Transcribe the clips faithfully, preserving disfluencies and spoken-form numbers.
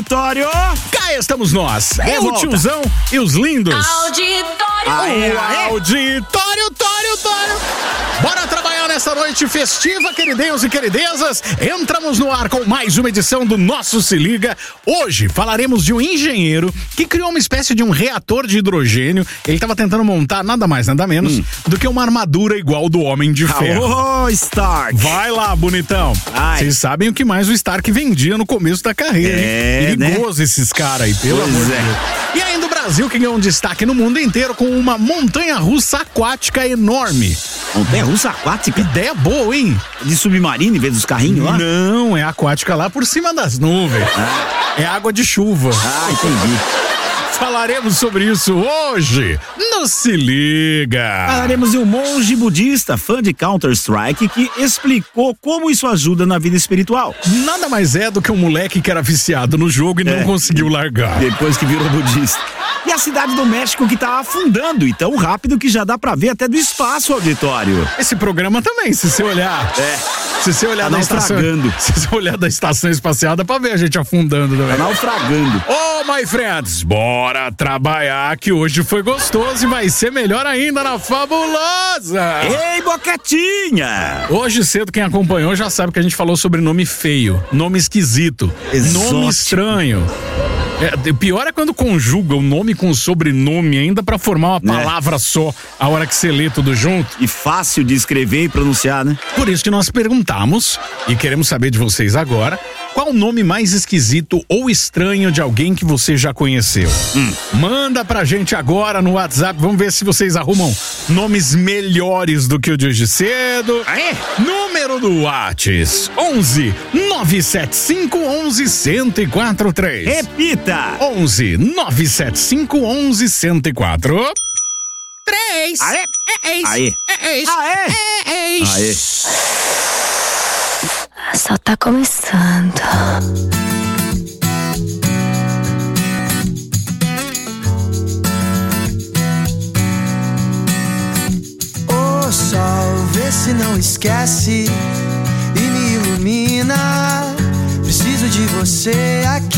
auditório. Cá estamos nós. É o tiozão e os lindos. Auditório. Aê, aê. Auditório, tório, tório. Bora trabalhar nessa noite festiva, queridinhos e queridezas. Entramos no ar com mais uma edição do Nosso Se Liga. Hoje falaremos de um engenheiro que criou uma espécie de um reator de hidrogênio. Ele estava tentando montar nada mais, nada menos hum. do que uma armadura igual do Homem de Ferro. Ô, oh, Stark. Vai lá, bonitão. Vocês sabem o que mais o Stark vendia no começo da carreira, é, hein? Perigoso, né? Esses caras aí, pelo pois amor de é. Deus. E ainda o Brasil, que ganhou um destaque no mundo inteiro com uma montanha-russa aquática enorme. Montanha-russa aquática? Ideia boa, hein? De submarino em vez dos carrinhos lá? Não, é aquática lá por cima das nuvens. Ah. É água de chuva. Ah, entendi. Falaremos sobre isso hoje no Se Liga. Falaremos de um monge budista, fã de Counter-Strike, que explicou como isso ajuda na vida espiritual. Nada mais é do que um moleque que era viciado no jogo e é. não conseguiu largar. Depois que virou budista. E a cidade do México que tá afundando e tão rápido que já dá pra ver até do espaço, auditório. Esse programa também, se você olhar. É. Se você olhar tá da estação. Se você olhar da estação espacial, dá pra ver a gente afundando também. Tá naufragando. Ô, oh, my friends, bora trabalhar que hoje foi gostoso e vai ser melhor ainda na Fabulosa. Ei, Boquetinha! Hoje cedo, quem acompanhou já sabe que a gente falou sobre nome feio, nome esquisito, Exótico. nome estranho. É, pior é quando conjuga o nome com o sobrenome ainda pra formar uma palavra é. só, a hora que você lê tudo junto. E fácil de escrever e pronunciar, né? Por isso que nós perguntamos, e queremos saber de vocês agora, qual o nome mais esquisito ou estranho de alguém que você já conheceu? Hum. Manda pra gente agora no WhatsApp, vamos ver se vocês arrumam nomes melhores do que o de hoje cedo. Aê. Número do WhatsApp, onze nove sete cinco onze cento e quatro três. Repita! onze nove sete cinco onze cento e quatro três. Aê! É isso. Aê! É isso. Aê! É isso. Aê! Só tá começando. O sol, vê se não esquece e me ilumina. Preciso de você aqui.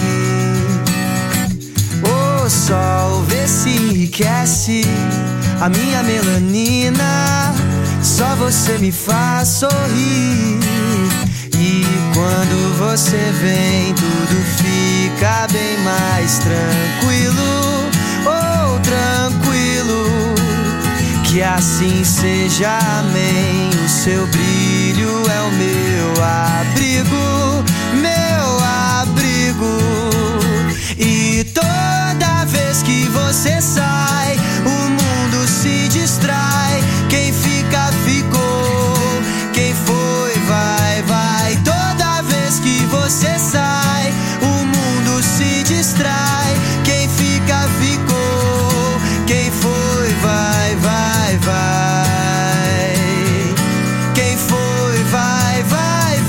O sol, vê se enriquece a minha melanina. Só você me faz sorrir. E quando você vem, tudo fica bem mais tranquilo. Oh, tranquilo. Que assim seja, amém. O seu brilho é o meu abrigo, meu abrigo. E toda vez que você sai, o mundo se distrai. Quem fica, ficou. Quem foi, vai, vai. Toda vez que você sai, o mundo se distrai. Quem fica, ficou. Quem foi, vai, vai, vai. Quem foi, vai, vai,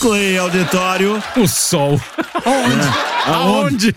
Clay, auditório. O sol. Aonde? É. Aonde?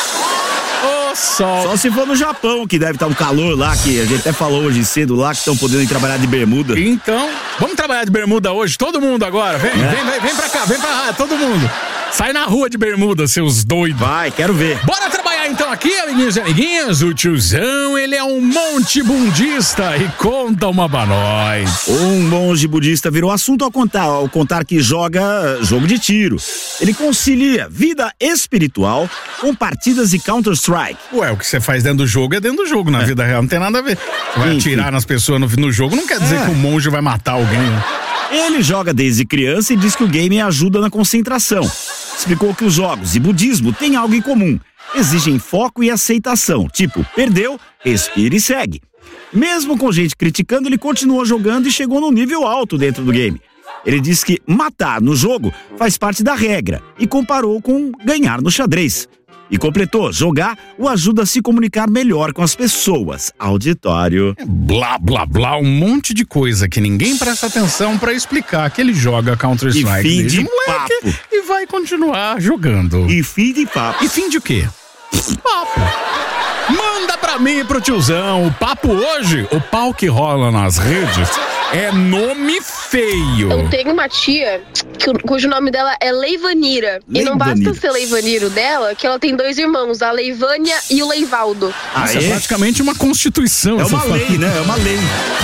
O sol. Só se for no Japão, que deve estar um calor lá, que a gente até falou hoje cedo lá, que estão podendo ir trabalhar de bermuda. Então, vamos trabalhar de bermuda hoje? Todo mundo agora. Vem, é. vem, vem, vem pra cá, vem pra lá, todo mundo. Sai na rua de bermuda, seus doidos. Vai, quero ver. Bora trabalhar então aqui, amiguinhos e amiguinhas. O tiozão, ele é um monte bundista e conta uma pra nós. Um monge budista virou assunto ao contar, ao contar que joga jogo de tiro. Ele concilia vida espiritual com partidas de Counter-Strike. Ué, o que você faz dentro do jogo é dentro do jogo, na é. vida real não tem nada a ver. Você vai Enfim. atirar nas pessoas no, no jogo, não quer dizer é. que o monge vai matar alguém, né? Ele joga desde criança e diz que o game ajuda na concentração. Explicou que os jogos e budismo têm algo em comum. Exigem foco e aceitação. Tipo, perdeu, respira e segue. Mesmo com gente criticando, ele continuou jogando e chegou num nível alto dentro do game. Ele disse que matar no jogo faz parte da regra e comparou com ganhar no xadrez. E completou, jogar o ajuda a se comunicar melhor com as pessoas. Auditório. Blá, blá, blá, um monte de coisa que ninguém presta atenção pra explicar que ele joga Counter-Strike. E fim de moleque, papo. E vai continuar jogando. E fim de papo. E fim de o quê? Papo. Manda pra mim e pro tiozão. O papo hoje, o pau que rola nas redes, é nome feio. Eu tenho uma tia que, cujo nome dela é Leivanira. E não basta ser Leivaniro dela, que ela tem dois irmãos, a Leivânia e o Leivaldo. Ah, Isso é? é praticamente uma constituição. É uma lei, né? É uma lei.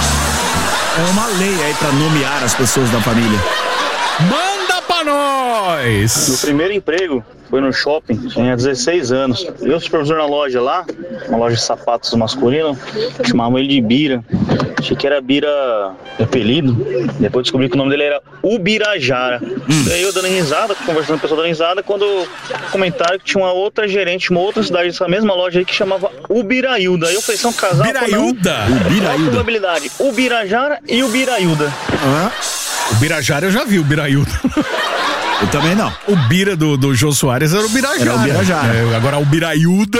É uma lei aí pra nomear as pessoas da família. Manda pra nós! Meu primeiro emprego foi no shopping, tinha dezesseis anos. Eu, supervisor na loja lá, uma loja de sapatos masculinos, chamavam ele de Bira. Achei que era Bira apelido. Depois descobri que o nome dele era Ubirajara. Hum. Daí eu dando risada, conversando com a pessoa dando risada, quando comentaram que tinha uma outra gerente, uma outra cidade dessa mesma loja aí que chamava Ubirailda. Aí eu falei, são um casal. Ubirailda? Ubirailda. Qual a probabilidade? Ubirajara e Ubirailda. Ah. O Birajara eu já vi, o Birailda. Eu também não. O Bira do, do Jô Soares era o Birajara. Era o Birajara. É, agora o Birailda...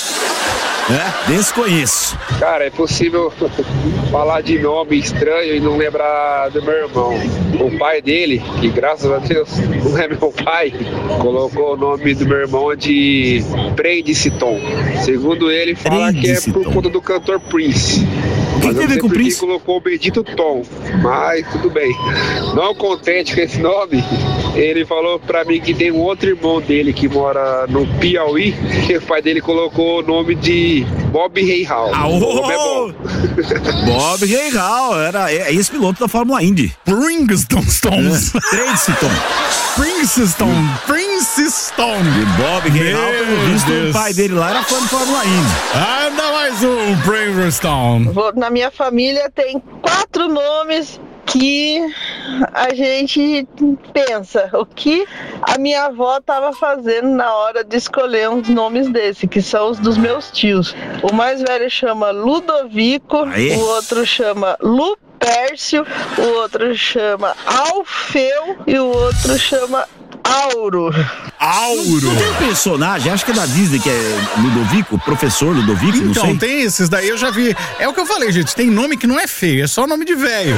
É, desconheço. Cara, é possível falar de nome estranho e não lembrar do meu irmão. O pai dele, que graças a Deus não é meu pai, colocou o nome do meu irmão de Prendice-Tom. Segundo ele, fala que é por conta do cantor Prince. Mas eu não sei por que colocou o bendito Tom, mas tudo bem. Não contente com esse nome, ele falou pra mim que tem um outro irmão dele que mora no Piauí, que o pai dele colocou o nome de Bob Rahal. Ah, oh! Bob Rahal, era é, esse piloto da Fórmula Indy. Princeton Stones. É, Princeton. Princeton. Princeton. E Bob Rahal, pelo visto, o pai dele lá era fã de Fórmula Indy. Anda mais um Princeton. Na minha família tem quatro nomes que a gente pensa o que a minha avó estava fazendo na hora de escolher uns nomes desse, que são os dos meus tios. O mais velho chama Ludovico, Aê. O outro chama Lupércio, o outro chama Alfeu e o outro chama Auro. Auro. Não tem um personagem, acho que é da Disney, que é Ludovico, professor Ludovico, então, não sei. Então, tem esses daí, eu já vi. É o que eu falei, gente, tem nome que não é feio, é só nome de velho.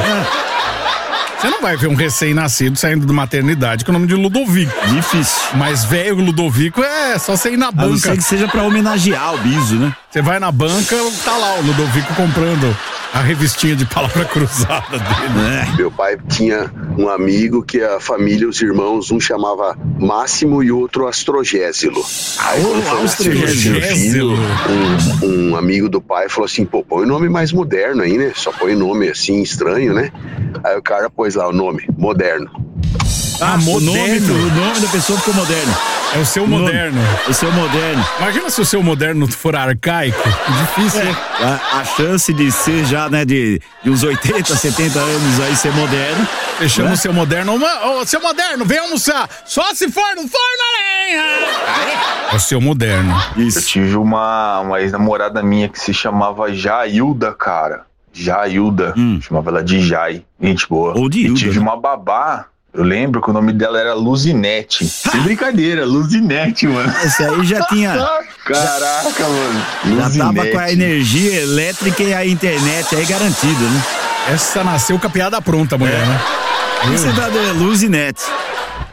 É. Você não vai ver um recém-nascido saindo de maternidade com o nome de Ludovico. Difícil. Mas velho Ludovico é só você ir na banca. A não ser que seja pra homenagear o Biso, né? Você vai na banca, tá lá o Ludovico comprando a revistinha de palavra cruzada dele. É. Meu pai tinha um amigo que a família, os irmãos, um chamava Máximo e outro Astrogésilo. Aí quando foi Astrogésilo, um, um amigo do pai falou assim, pô, põe o nome mais moderno aí, né? Só põe nome assim, estranho, né? Aí o cara pôs lá o nome, moderno. Ah, moderno. O nome, o nome da pessoa ficou moderno. É o seu moderno. O seu moderno. Imagina se o seu moderno for arcaico. Difícil, é. né? A, a chance de ser já, né, de, de uns oitenta, setenta anos aí ser moderno. Fechamos o é? seu moderno. Ô, oh, seu moderno, vem almoçar. Só se for no forno a lenha. É o seu moderno. Isso. Eu tive uma, uma ex-namorada minha que se chamava Jailda, cara. Jailda. Hum. Chamava ela de Jai. Gente boa. Ou de E Hilda, tive né? uma babá. Eu lembro que o nome dela era Luzinete. Sem brincadeira, Luzinete, mano. Esse aí já tinha... Caraca, mano. Já Luzinete. tava com a energia elétrica e a internet aí garantida, né? Essa nasceu com a piada pronta, mulher, é. né? Você tá de Luzinete.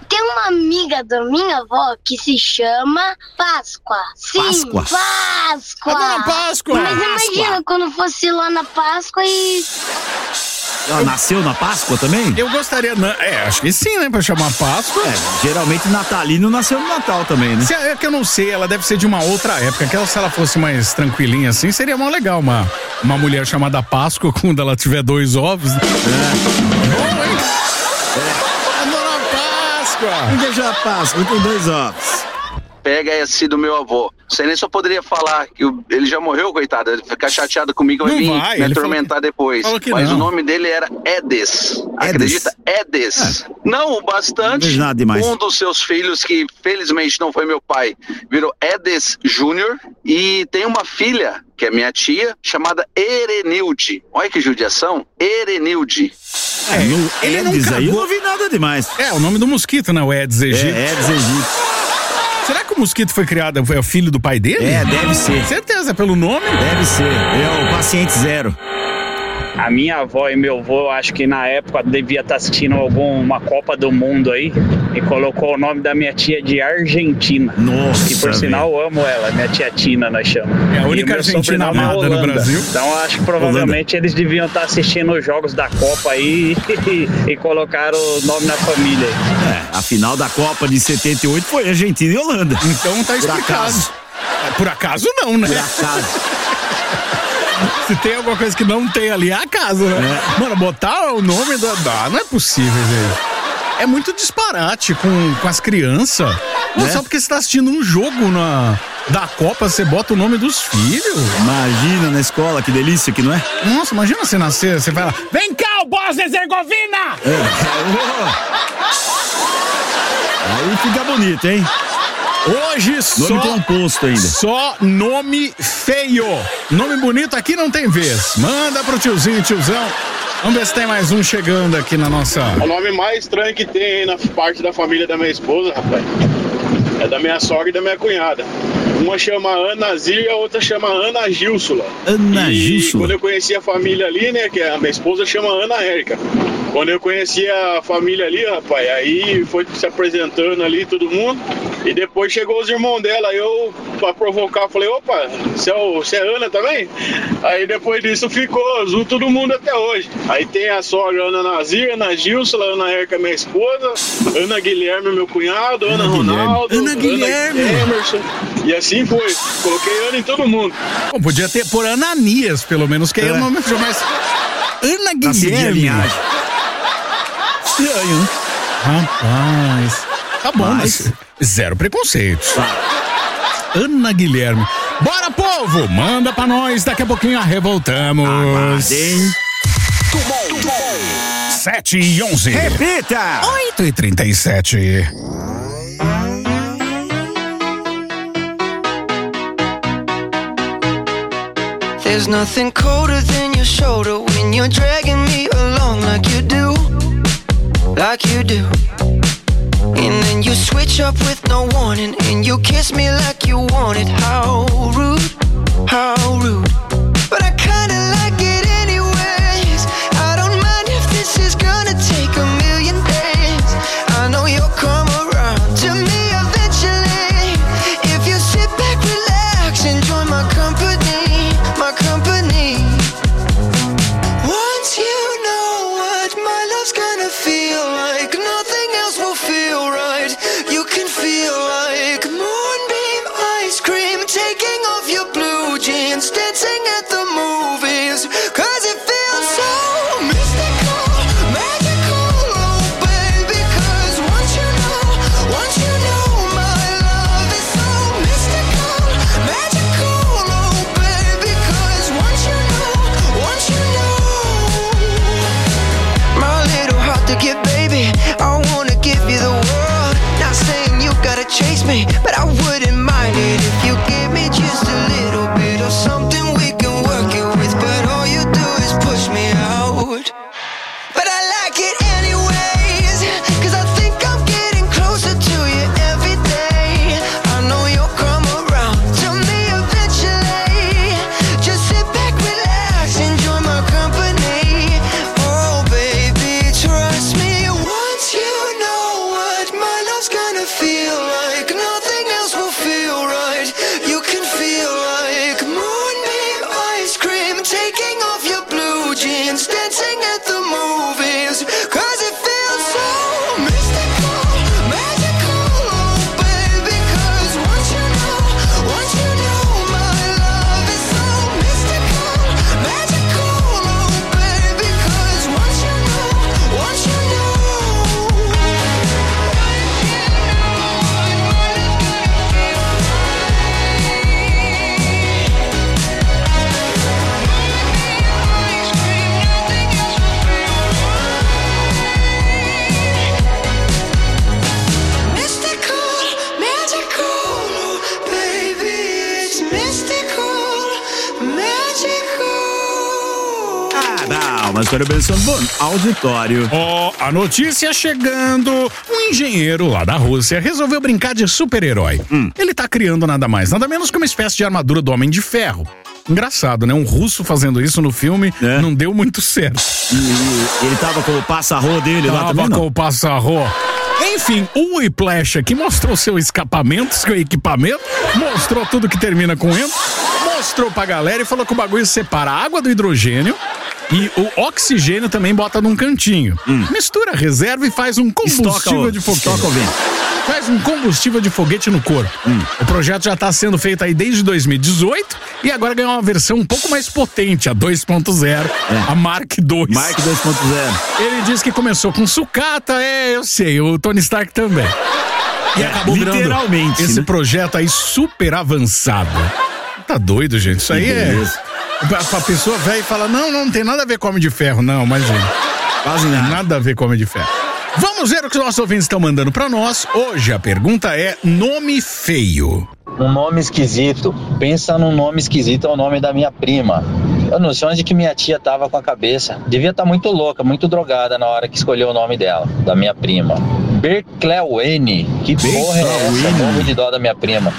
Tem uma amiga da minha avó que se chama Páscoa. Sim, Páscoa? Páscoa. A dona Páscoa. Mas imagina quando fosse lá na Páscoa e... Ela nasceu na Páscoa também? Eu gostaria, é, acho que sim, né, pra chamar Páscoa. É, geralmente natalino nasceu no Natal também, né? Se, é que eu não sei, ela deve ser de uma outra época, que ela, se ela fosse mais tranquilinha assim, seria mó legal uma, uma mulher chamada Páscoa quando ela tiver dois ovos. É. Bom, hein? É. A dona Páscoa. Um beijo a Páscoa, tem dois ovos. Pega esse do meu avô. Você nem só poderia falar que o, ele já morreu, coitado. Ele ficar chateado comigo, vai não vir vai, me atormentar falou, depois. Falou Mas não. o nome dele era Edes. Edes. Acredita? Edes. É. Não o bastante. Não nada demais. Um dos seus filhos, que felizmente não foi meu pai, virou Edes Júnior. E tem uma filha, que é minha tia, chamada Erenilde. Olha que judiação. Erenilde. É, no ele Edes não aí eu não vi nada demais. É, o nome do mosquito, né? O Aedes aegypti. É, Aedes aegypti. Será que o mosquito foi criado, foi o filho do pai dele? É, deve ser. Certeza, pelo nome? Deve ser. É o paciente zero. A minha avó e meu avô, acho que na época devia estar assistindo alguma Copa do Mundo aí e colocou o nome da minha tia de Argentina. Nossa. Que por sinal eu amo ela, minha tia Tina nós chamamos. É a única argentina amada no Brasil. Então acho que provavelmente Holanda. Eles deviam estar assistindo os jogos da Copa aí e, e colocaram o nome na família aí. É, a final da Copa de setenta e oito foi Argentina e Holanda. Então tá explicado. Por acaso, é, por acaso não, né? Por acaso. Se tem alguma coisa que não tem ali, é a casa, né? É. Mano, botar o nome da... Ah, não é possível, gente. É muito disparate com, com as crianças. Não, é? Só porque você tá assistindo um jogo na, da Copa, você bota o nome dos filhos. Imagina na escola, que delícia que não é? Nossa, imagina você nascer, você vai lá, vem cá, o Bósnia Herzegovina! É. Aí fica bonito, hein? Hoje nome só... composto ainda. Só nome feio. Nome bonito aqui não tem vez. Manda pro tiozinho, tiozão. Vamos ver se tem mais um chegando aqui na nossa... O nome mais estranho que tem aí na parte da família da minha esposa, rapaz, é da minha sogra e da minha cunhada. Uma chama Ana Zir e a outra chama Ana Gilsula. Ana e Gilsula. Quando eu conheci a família ali, né, que a minha esposa chama Ana Érica. Quando eu conheci a família ali, rapaz, aí foi se apresentando ali todo mundo. E depois chegou os irmãos dela. Eu, pra provocar, falei, opa, você é, o, você é Ana também? Aí depois disso ficou azul todo mundo até hoje. Aí tem a sogra Ana Nazir, Ana Gilsula, Ana Érica, minha esposa, Ana Guilherme, meu cunhado, Ana, Ana Ronaldo, Ana Guilherme, Ana Emerson. E assim foi. Coloquei Ana em todo mundo. Bom, podia ter por Ananias, pelo menos, que é o nome mais. Ana Guilherme. Estranho, né? Rapaz. Tá bom, mas zero preconceito. Ana Guilherme. Bora, povo! Manda pra nós, daqui a pouquinho revoltamos. Aguardem. sete e onze. Repita! oito e trinta e sete. There's nothing colder than your shoulder when you're dragging me along like you do, like you do. And then you switch up with no warning and you kiss me like you want it. How rude, how rude. But I kinda like it anyways. I don't mind if this is gonna take a million days. I know you'll come around to me eventually. If you sit back, relax, enjoy my company, my company. Once you know what my love's gonna feel like, nothing else will feel right. You can feel like moonbeam ice cream, taking off your blue jeans, dancing uma história abençoando. Bom, auditório. Ó, oh, a notícia chegando. Um engenheiro lá da Rússia resolveu brincar de super-herói. Hum. Ele tá criando nada mais, nada menos que uma espécie de armadura do Homem de Ferro. Engraçado, né? Um russo fazendo isso no filme é. não deu muito certo. E ele, ele tava com o passarro dele tava lá também, Tava com não? o passarro. Enfim, o Whiplash aqui mostrou seu escapamento, seu equipamento, mostrou tudo que termina com ento, mostrou pra galera e falou que o bagulho separa a água do hidrogênio e o oxigênio também bota num cantinho. Hum. Mistura, reserva e faz um combustível Estoca, de foguete. Faz um combustível de foguete no corpo. Hum. O projeto já está sendo feito aí desde dois mil e dezoito e agora ganhou uma versão um pouco mais potente, a dois ponto zero, é. a Mark dois. Mark dois ponto zero. Ele disse que começou com sucata, é, eu sei, o Tony Stark também. E é, acabou literalmente, virando esse né? projeto aí super avançado. Tá doido, gente? Isso aí é... Pra, pra pessoa velha e fala, não, não, não tem nada a ver com Homem de Ferro, não, imagina. Quase nada. Nada a ver com Homem de Ferro. Vamos ver o que os nossos ouvintes estão mandando pra nós. Hoje a pergunta é nome feio. Um nome esquisito. Pensa num nome esquisito, é o nome da minha prima. Eu não sei onde que minha tia tava com a cabeça. Devia estar muito louca, muito drogada na hora que escolheu o nome dela, da minha prima. Berclauene. Que porra é essa? Morro de dó da minha prima.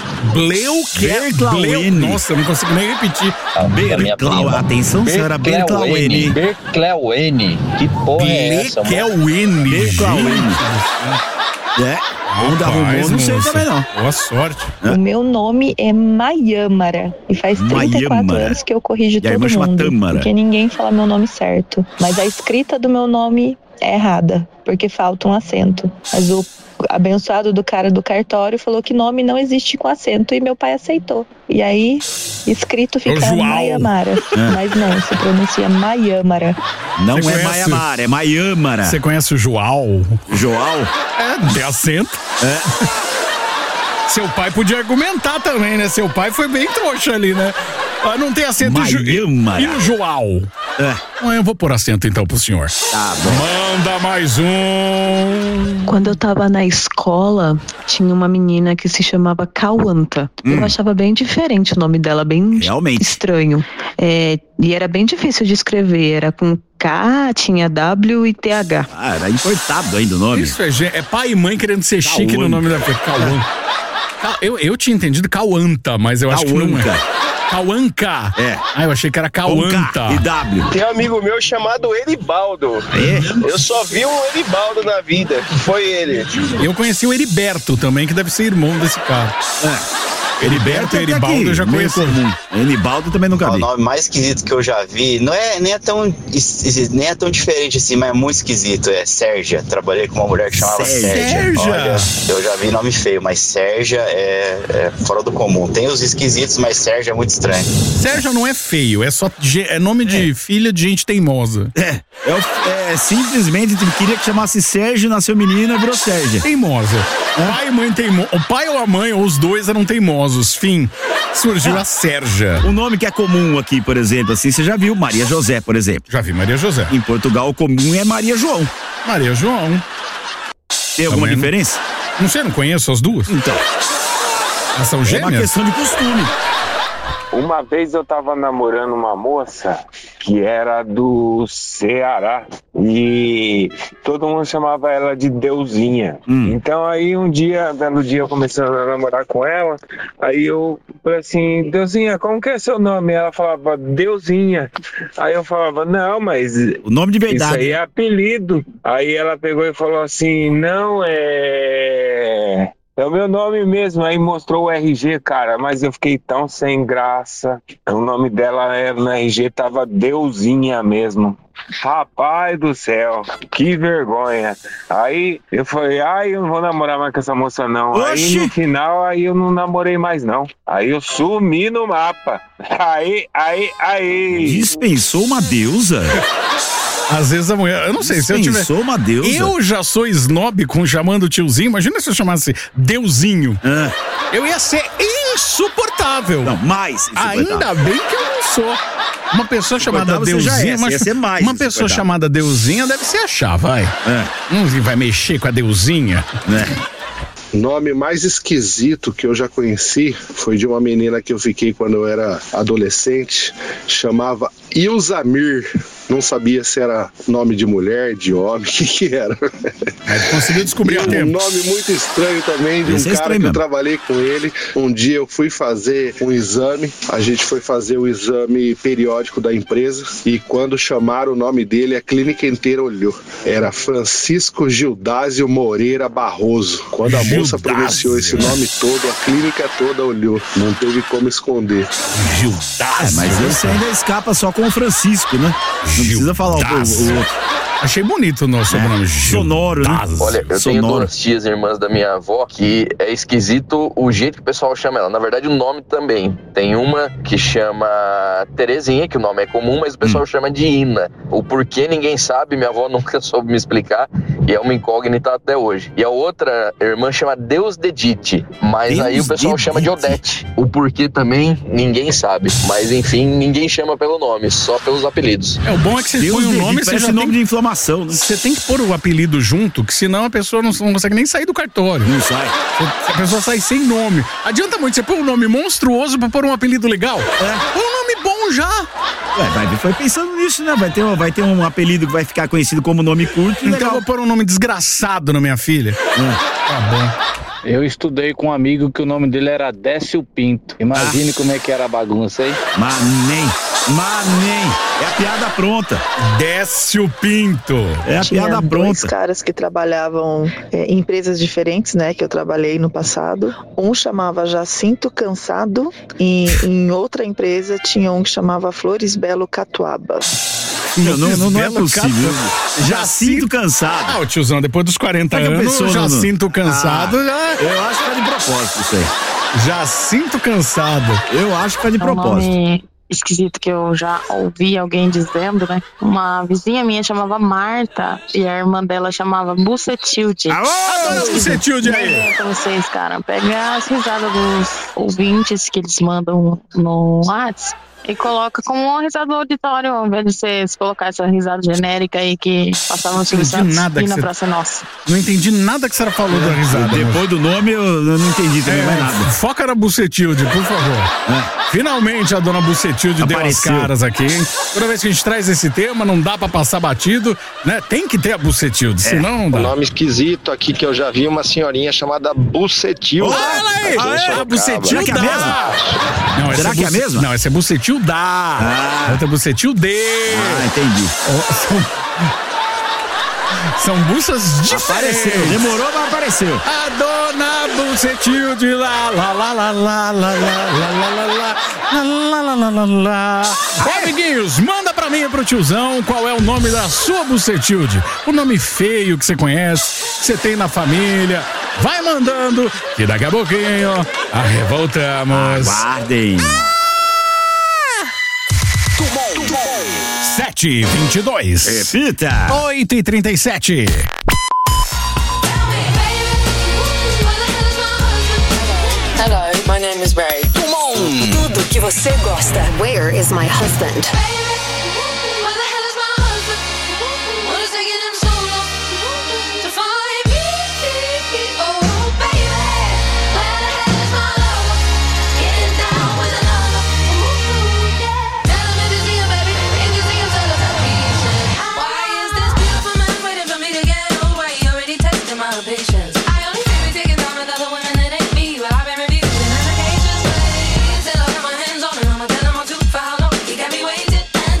Berclauene. Nossa, eu não consigo nem repetir. Ah, da minha prima. Atenção, senhora Berclauene. Berclauene. Que porra é essa? Berclauene. Berclauene. É. Onde arrumou, não sei também não. Boa sorte. O meu nome é Mayâmara e faz trinta e quatro Mayâmara. anos que eu corrijo E a todo irmã chama mundo, Tâmara. porque ninguém fala meu nome certo. Mas a escrita do meu nome é errada, porque falta um acento. Mas o abençoado do cara do cartório falou que nome não existe com acento e meu pai aceitou. E aí, escrito fica Mayâmara, É. mas não, se pronuncia Mayâmara. Não Você é conhece- Maiamara, é Maiâmara. Você conhece o João? João? É, tem acento. É. Seu pai podia argumentar também, né? Seu pai foi bem trouxa ali, né? Ah, não tem acento. Maiâmara. E o João? É. Ah, eu vou pôr acento então pro senhor. Tá bom. Manda mais um. Quando eu tava na escola, tinha uma menina que se chamava Cauanta. Hum. Eu achava bem diferente o nome dela, bem Realmente. estranho. É, e era bem difícil de escrever, era com K, tinha W e T H. Ah, era importado ainda o nome. Isso é, gen- é pai e mãe querendo ser chique no nome da Cauanta. Ca- Eu, eu tinha entendido Cauanta, mas eu acho que não é. Cauanca. Cauanca. É. Ah, eu achei que era Cauanta. E W. Tem um amigo meu chamado Eribaldo. É? Eu só vi um Eribaldo na vida, que foi ele. Eu conheci o Heriberto também, que deve ser irmão desse cara. É. Heriberto e até Eribaldo aqui, eu já meio conheci. comum. Heribaldo também nunca O vi. nome mais esquisito que eu já vi, não é, nem, é tão, es- es- nem é tão diferente assim, mas é muito esquisito. É Sérgia. Trabalhei com uma mulher que chamava Sérgia. Sérgia. Sérgia. Olha, eu já vi nome feio, mas Sérgia é, é fora do comum. Tem os esquisitos, mas Sérgia é muito estranho. Sérgio não é feio, é só ge- é nome de filha de gente teimosa. É, é, o- é simplesmente tu queria que chamasse Sérgio, nasceu menina, virou Sérgia. Teimosa. Pai e mãe teimo... O pai ou a mãe, ou os dois eram teimosos. Fim. Surgiu a Sérgia. O nome que é comum aqui, por exemplo, assim, você já viu Maria José, por exemplo. Já vi Maria José. Em Portugal, o comum é Maria João. Maria João. Tem alguma Também não- diferença? Não sei, não conheço as duas. Então, Elas são é uma gêmeas? questão de costume. Uma vez eu tava namorando uma moça que era do Ceará e todo mundo chamava ela de Deusinha. Hum. Então aí um dia, belo dia, eu comecei a namorar com ela, aí eu falei assim, Deusinha, como que é seu nome? Ela falava, Deusinha. Aí eu falava, não, mas O nome de isso verdade. aí é apelido. Aí ela pegou e falou assim, não, é... É o meu nome mesmo, aí mostrou o R G, cara, mas eu fiquei tão sem graça. O nome dela é, no R G tava Deusinha mesmo. Rapaz do céu, que vergonha. Aí eu falei, ai, eu não vou namorar mais com essa moça não. Aí Oxi. no final, aí eu não namorei mais não. Aí eu sumi no mapa. Aí, aí, aí. Dispensou uma deusa? Às vezes a mulher. Eu não sei se eu tiver. Dispensou uma deusa? Eu já sou snob com chamando o tiozinho. Imagina se eu chamasse Deusinho. Ah. Eu ia ser insuportável. Não, mais insuportável. Ainda bem que eu não sou. Uma pessoa chamada Insuportável você já Deusinha. é, mas você ia ser mais uma pessoa insuportável. chamada Deusinha deve se achar, vai. É. Não vai mexer com a Deusinha. É. Nome mais esquisito que eu já conheci foi de uma menina que eu fiquei quando eu era adolescente, chamava Ilzamir. Não sabia se era nome de mulher, de homem, o que que era. Conseguiu descobrir a tempo. Um nome muito estranho também, de um Esse é cara estranho que eu mesmo. trabalhei com ele. Um dia eu fui fazer um exame, a gente foi fazer o exame periódico da empresa e quando chamaram o nome dele, a clínica inteira olhou. Era Francisco Gildásio Moreira Barroso. Quando a moça pronunciou esse nome todo, a clínica toda olhou. Não teve como esconder. Gildásio. É, mas esse ainda escapa só com o Francisco, né? Não precisa falar o, o outro. Achei bonito o nosso sobrenome. É, sonoro, né? Olha, eu Sonoro. tenho duas tias irmãs da minha avó que é esquisito o jeito que o pessoal chama ela. Na verdade, o nome também. Tem uma que chama Terezinha, que o nome é comum, mas o pessoal hum. chama de Ina. O porquê ninguém sabe, minha avó nunca soube me explicar e é uma incógnita até hoje. E a outra irmã chama Deus Dedite, mas Deus aí o pessoal Dedite. chama de Odete. O porquê também ninguém sabe, mas enfim, ninguém chama pelo nome, só pelos apelidos. É, o bom é que você Deus põe o Dedite, nome, você parece já nome tem... de inflamação, né? Você tem que pôr o apelido junto, que senão a pessoa não, não consegue nem sair do cartório. Não sai. A pessoa sai sem nome. Adianta muito você pôr um nome monstruoso pra pôr um apelido legal? É. Põe um nome bom já. Ué, vai, foi pensando nisso, né? Vai ter, um, vai ter um apelido que vai ficar conhecido como nome curto. Então legal. eu vou pôr um nome desgraçado na minha filha. É. Tá bom. Eu estudei com um amigo que o nome dele era Décio Pinto. Imagine ah. como é que era a bagunça, hein? Manem, manem. É a piada pronta. Décio Pinto. É a Tinha piada dois pronta. caras que trabalhavam é, em empresas diferentes, né? Que eu trabalhei no passado. Um chamava Jacinto Cansado e em outra empresa tinha um que chamava Flores Belo Catuaba. Não, não, não, não é Belo possível. Catuaba. Já sinto cansado. Ah, o tiozão, depois dos quarenta Sabe que a anos, pessoa já não- sinto cansado. Ah, já... Eu acho que é de propósito isso aí. Já sinto cansado. Eu acho que é de É um propósito. nome esquisito que eu já ouvi alguém dizendo, né? Uma vizinha minha chamava Marta e a irmã dela chamava Bucetilde. Alô, dona Bucetilde aí! Pra vocês, cara, pega as risadas dos ouvintes que eles mandam no WhatsApp e coloca como uma risada do auditório, ao invés de vocês colocar essa risada genérica aí que passava no Silvio Entendi Santos nada e que na você- Praça Nossa. Não entendi nada que a senhora falou da risada. Depois do nome eu eu não entendi também É, mais nada. foca na Bucetilde, por favor. Finalmente a dona Bucetilde deu as Apareceu. caras aqui, hein? Toda vez que a gente traz esse tema, não dá pra passar batido, né? Tem que ter a Bucetilde, senão não Um dá. nome esquisito aqui que eu já vi uma senhorinha chamada Bucetilda. Olha aí! Aqui em Ah, é? Sorocaba. A Bucetilda! Será que é a mesma? Não, essa Será que é a Buce- mesma? Não, essa é Bucetilda. Ah. Outra é Bucetilde. Ah, entendi. Oh, são... São buças diferentes. Apareceu. Demorou, mas apareceu. A dona Bucetilde, lá, lá, lá, lá, lá, lá, lá, lá, lá, lá, lá, lá, lá, lá, lá. Ó, amiguinhos, manda pra mim e pro tiozão qual é o nome da sua Bucetilde. O nome feio que você conhece, que você tem na família. Vai mandando, que daqui a pouquinho arrevoltamos. Aguardem. sete e vinte e dois. Repita. oito e trinta e sete. Hello, my name is Ray. Come on! Tudo que você gosta. Where is my husband? Hands on and I'ma tell him I'm too for how long you got me waiting.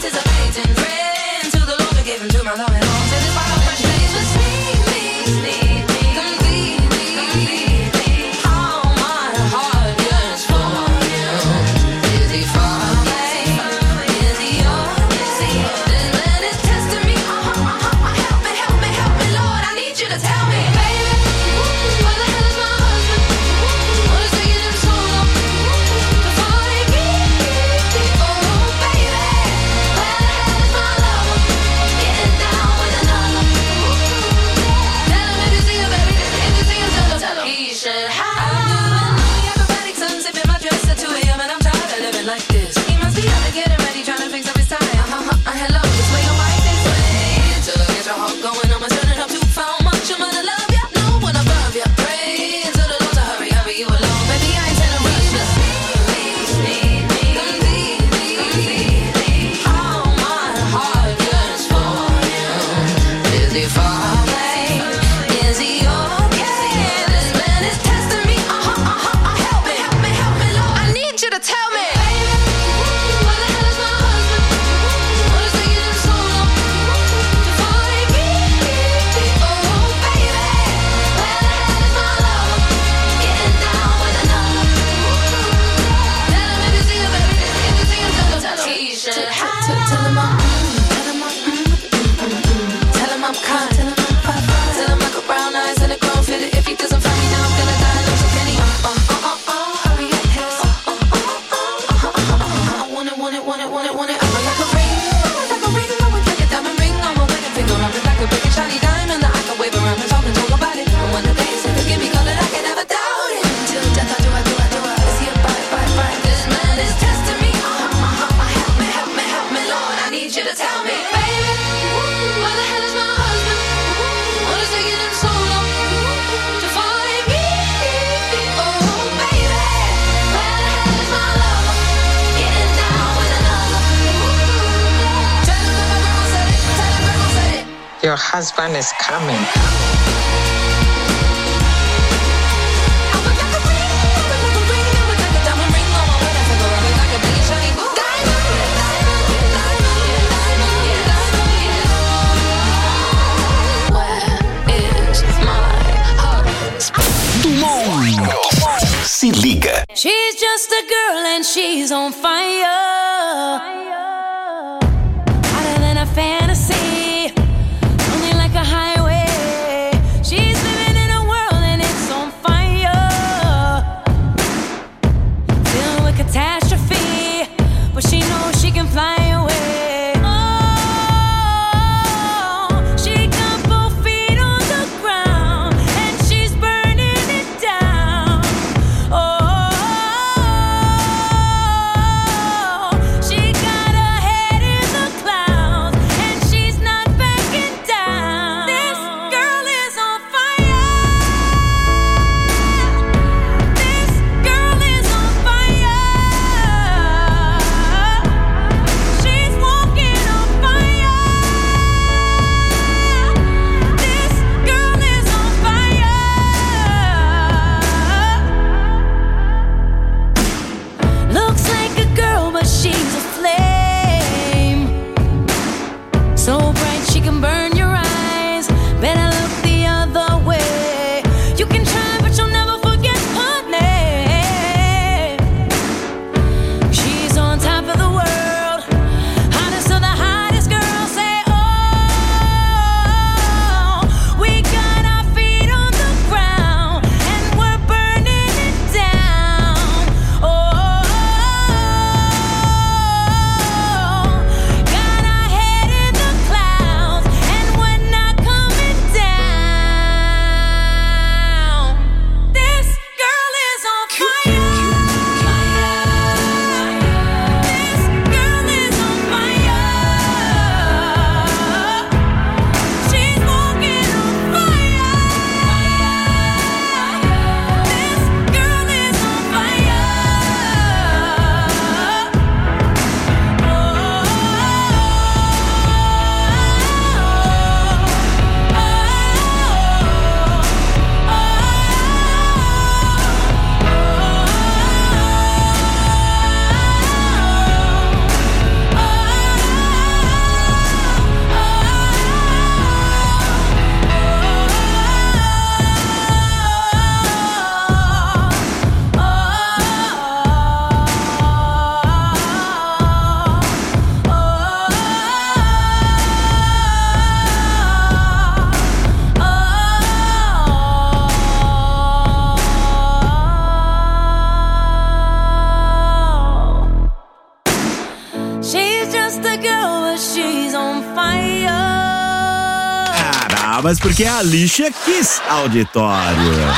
Tell him I'm, tell him I'm, tell him I'm kind. Tell him I got brown eyes and a grown fit. If he doesn't find me now, I'm gonna die. Don't you penny? Uh, uh, uh, uh, hurry up, hurry up. Uh, uh, uh, uh, uh, I want it, want it, want it, want it, want it. I'm like a ring, like a ring. I would like a diamond ring on my wedding finger. I'm like a big shiny diamond that I can wave around and talk and talk about it. And when the day is if give me color, I can never doubt it. Till death, I do, I do, I do. Is he a bite, bite, bite? This man is testing me. Uh, uh, uh, help me, help me, help me, Lord. I need you to tell me, baby, where the hell is my husband? What is taking him so long to find me? Oh, baby, where the hell is my lover? Getting down with another. Tell him that my grandma said it. Tell him grandma said it. Your husband is coming. Se liga. She's just a girl and she's on fire. Hotter than a fantasy, only like a highway. She's living in a world and it's on fire, filled with catastrophe, but she knows she can fly away. Mas porque a Alicia quis auditório.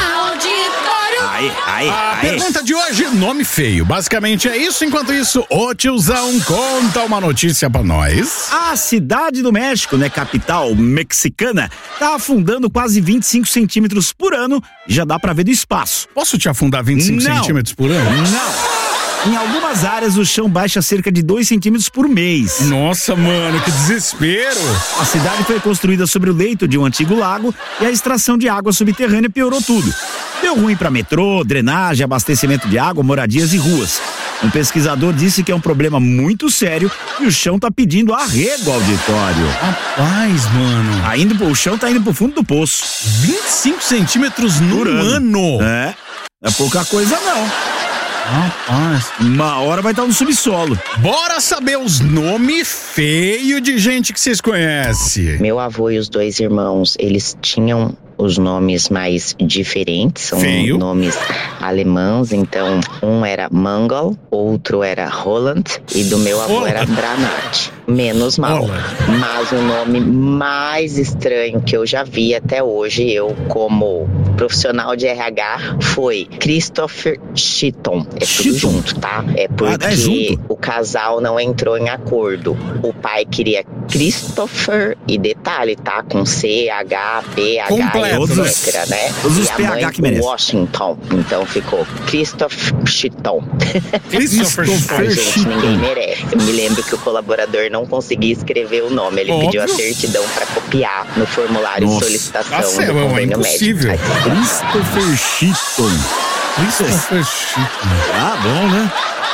Auditório. Aí, aí, a aí. pergunta de hoje, nome feio. Basicamente é isso. Enquanto isso, o tiozão conta uma notícia pra nós. A cidade do México, né, capital mexicana, tá afundando quase vinte e cinco centímetros por ano e já dá pra ver do espaço. Posso te afundar vinte e cinco Não. centímetros por ano? Não. Em algumas áreas, o chão baixa cerca de dois centímetros por mês. Nossa, mano, que desespero! A cidade foi construída sobre o leito de um antigo lago e a extração de água subterrânea piorou tudo. Deu ruim para metrô, drenagem, abastecimento de água, moradias e ruas. Um pesquisador disse que é um problema muito sério e o chão tá pedindo arrego ao auditório. Rapaz, mano. Ainda, o chão tá indo pro fundo do poço. vinte e cinco centímetros no ano. É, é pouca coisa não. Rapaz. Uma hora vai estar no subsolo. Bora saber os nomes feios de gente que vocês conhecem. Meu avô e os dois irmãos, eles tinham os nomes mais diferentes, são Feio. nomes alemães, então um era Mangel, outro era Roland e do meu avô Roland. era Branart. Menos mal. Roland. Mas o nome mais estranho que eu já vi até hoje, eu como profissional de R H, foi Christopher Chitton. É tudo Chitton? junto, tá? É porque Ah, é junto? o casal não entrou em acordo. O pai queria Christopher e detalhe, tá? Com C, H, P, H, Completo, etcétera, né? Todos os E a P H mãe que merece. Washington. Então ficou Christopher Chitton. Christopher Ai, gente, Chitton. ninguém merece. Eu me lembro que o colaborador não conseguia escrever o nome. Ele Óbvio. pediu a certidão pra copiar no formulário Nossa. de solicitação Tá certo, do é convênio impossível. médico. Christopher Chitton. Christopher Chitton. Ah, bom, né?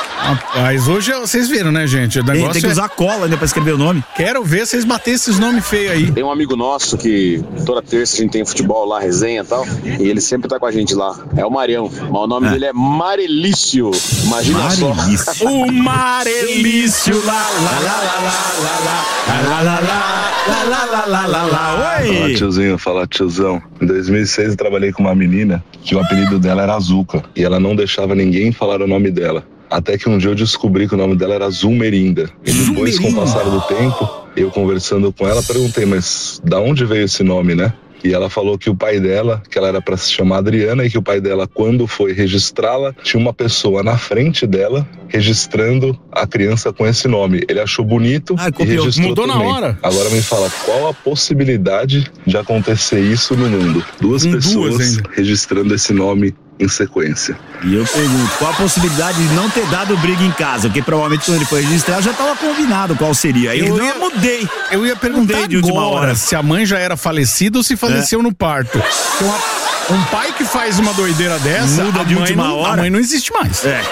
Rapaz, hoje vocês viram, né, gente? O Tem, negócio tem que é- usar cola ainda pra escrever o nome. Quero ver vocês baterem esses nomes feios aí. Tem um amigo nosso que toda terça a gente tem futebol lá, resenha e tal, e ele sempre tá com a gente lá. É o Marião, mas o nome É. dele é Marelício. Imagina só. Marelício. O Marelício, lá, lá, lá, lá, lá, lá, lá, lá, lá, lá, lá, lá, lá, lá, lá. Fala, Oi! tiozinho, fala, tiozão. Em dois mil e seis eu trabalhei com uma menina que o apelido dela era Azuca e ela não deixava ninguém falar o nome dela. Até que um dia eu descobri que o nome dela era Zulmerinda. E depois, com o passar do tempo, eu conversando com ela, perguntei, mas da onde veio esse nome, né? E ela falou que o pai dela, que ela era pra se chamar Adriana, e que o pai dela, quando foi registrá-la, tinha uma pessoa na frente dela registrando a criança com esse nome. Ele achou bonito Ah, e copiou. registrou Mudou na também. hora. Agora me fala, qual a possibilidade de acontecer isso no mundo? Duas Com duas pessoas ainda. registrando esse nome em sequência. E eu pergunto, qual a possibilidade de não ter dado briga em casa? Porque provavelmente quando ele foi registrar já estava combinado qual seria. Aí Eu eu, ia- mudei. Eu ia perguntar Mudei de última agora hora. se a mãe já era falecida ou se faleceu no parto. Porque uma- um pai que faz uma doideira dessa, Muda a de mãe última não, hora. a mãe não existe mais. É.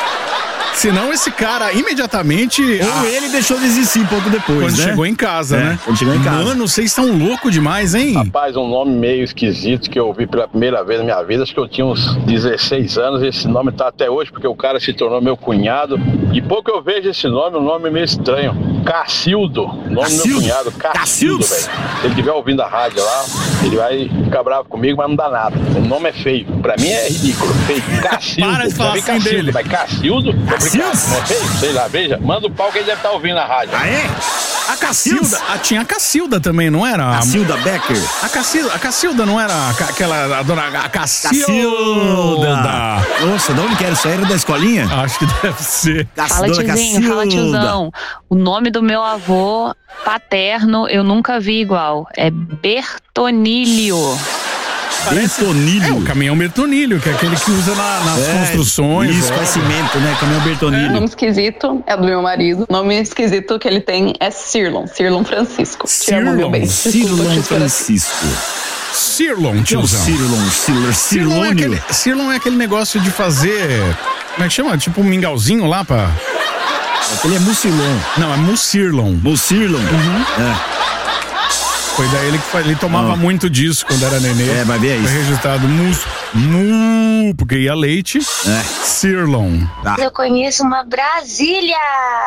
Senão esse cara imediatamente... Ou ah, ele deixou de existir um pouco depois, quando né? chegou em casa, É, né? quando chegou em casa. Mano, vocês estão loucos demais, hein? Rapaz, um nome meio esquisito que eu ouvi pela primeira vez na minha vida. Acho que eu tinha uns dezesseis anos. Esse nome tá até hoje, porque o cara se tornou meu cunhado. E pouco eu vejo esse nome, um nome meio estranho. Cacildo. Nome do meu Cacildo? cunhado. Cacildo, Cacildos? velho. Se ele estiver ouvindo a rádio lá, ele vai ficar bravo comigo, mas não dá nada. O nome é feio. Pra mim é ridículo. Feio. Cacildo. Para de falar Já vi assim Cacildo, dele. Mas Cacildo? Cacildos? Não é feio? Sei lá, veja. Manda o pau que ele deve estar ouvindo a rádio. Ah, é? A Cacilda, a, tinha a Cacilda também, não era? Cacilda Becker. A Cacilda, a Cacilda não era a- aquela a dona a Cacilda. Cacilda. Nossa, de onde que era isso aí? Era da escolinha? Acho que deve ser. Fala Dona tiozinho, fala Cacilda. tiozão. O nome do meu avô paterno eu nunca vi igual. É Bertonilho. Bertonilho. É o caminhão Bertonilho, que é aquele que usa na- nas É, construções. Isso, ó. faz cimento, né? Caminhão Bertonilho. Nome esquisito é do meu marido. Nome esquisito que ele tem é Cirlon. Cirlon Francisco. Te amo, meu bem. Desculpa, Cirlon te Francisco. Cirlon, Que é o tiozão. Cirlon, Cirlon, Cirlon é, Cirlônio. aquele, Cirlon é aquele negócio de fazer. Como é que chama? Tipo um mingauzinho lá pra. Aquele é Mucilon. Não, é Mucirlon. Mucirlon. É. Foi daí ele que fa- ele tomava Ah. muito disso quando era nenê. É, vai ver Foi isso. registrado mus, mu, porque ia leite. É. Cirlon. Tá. Eu conheço uma Brasília.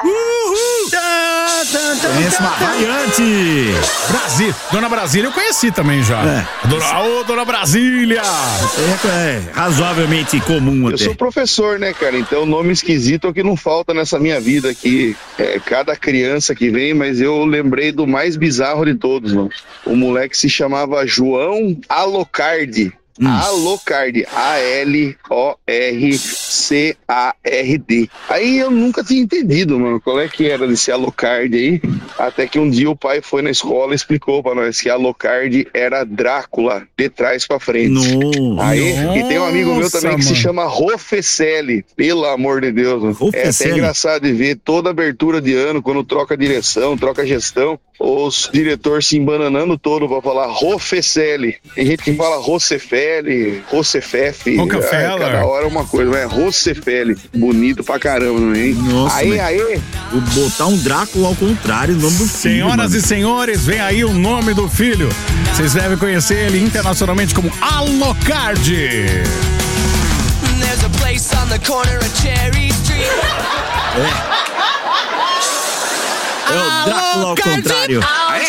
Conhece uma variante. Brasil. Dona Brasília eu conheci também já. É. Dona, ô, Dona Brasília! É, é razoavelmente comum Eu até. sou professor, né, cara? Então, nome esquisito é o que não falta nessa minha vida aqui. É cada criança que vem, mas eu lembrei do mais bizarro de todos, mano. O moleque se chamava João Alocardi. Hum. Alocardi. A L O R C A R D. Aí eu nunca tinha entendido, mano, qual é que era desse Alocardi aí. Até que um dia o pai foi na escola e explicou pra nós que Alocardi era Drácula, de trás pra frente. No. Aí, e tem um amigo meu Nossa, também que se mano. chama Rofecelli, pelo amor de Deus. mano. É até Rofecelli. engraçado de ver toda abertura de ano, quando troca direção, troca gestão, os diretores se embananando todo pra falar Rofecelli. Tem gente que fala Rocefelli, Rocefefe. Rockefeller. Ai, cada hora é uma coisa, mas é Rocefelli. Bonito pra caramba, não é, hein? Nossa, aí, mas- aí. Vou botar um Drácula ao contrário, o nome do filho. Senhoras mano. e senhores, vem aí o nome do filho. Vocês devem conhecer ele internacionalmente como Alocardi. There's a place on on the corner of Cherry Street. É o Drácula ao contrário.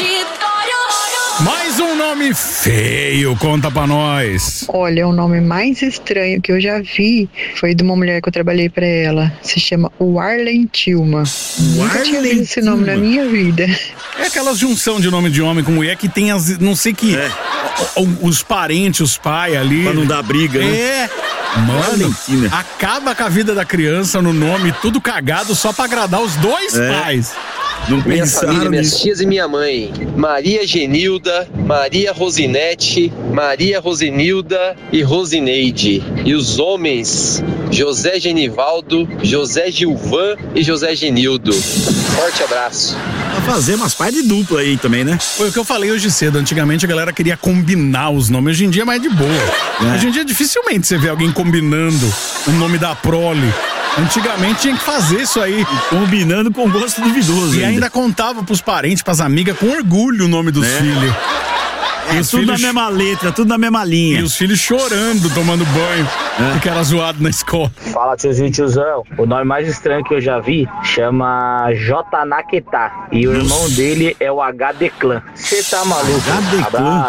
Mais um nome feio, conta pra nós. Olha, o nome mais estranho que eu já vi foi de uma mulher que eu trabalhei pra ela. Se chama Warlen Tillman. Nunca tinha lido esse nome na minha vida. É aquela junção de nome de homem com mulher que tem as, não sei que, é. os parentes, os pais ali. Pra não dar briga, né? É. Mano, acaba com a vida da criança no nome, tudo cagado só pra agradar os dois é. pais. Não minha família, minhas tias e minha mãe. Maria Genilda, Maria Rosinete, Maria Rosinilda e Rosineide. E os homens, José Genivaldo, José Gilvan e José Genildo. Forte abraço. Pra fazer umas pais de dupla aí também, né? Foi o que eu falei hoje cedo. Antigamente a galera queria combinar os nomes. Hoje em dia é mais de boa. É. Hoje em dia dificilmente você vê alguém combinando o nome da prole. Antigamente tinha que fazer isso aí. Combinando com gosto duvidoso. E ainda, ainda contava pros parentes, pras amigas, com orgulho o nome dos é. filhos. É, tudo filhos... na mesma letra, tudo na mesma linha. E os filhos chorando, tomando banho, é. porque era zoado na escola. Fala, tiozinho e tiozão. O nome mais estranho que eu já vi chama J. Naketá. E o irmão dele é o H D Clan. Você tá maluco? H D Clan?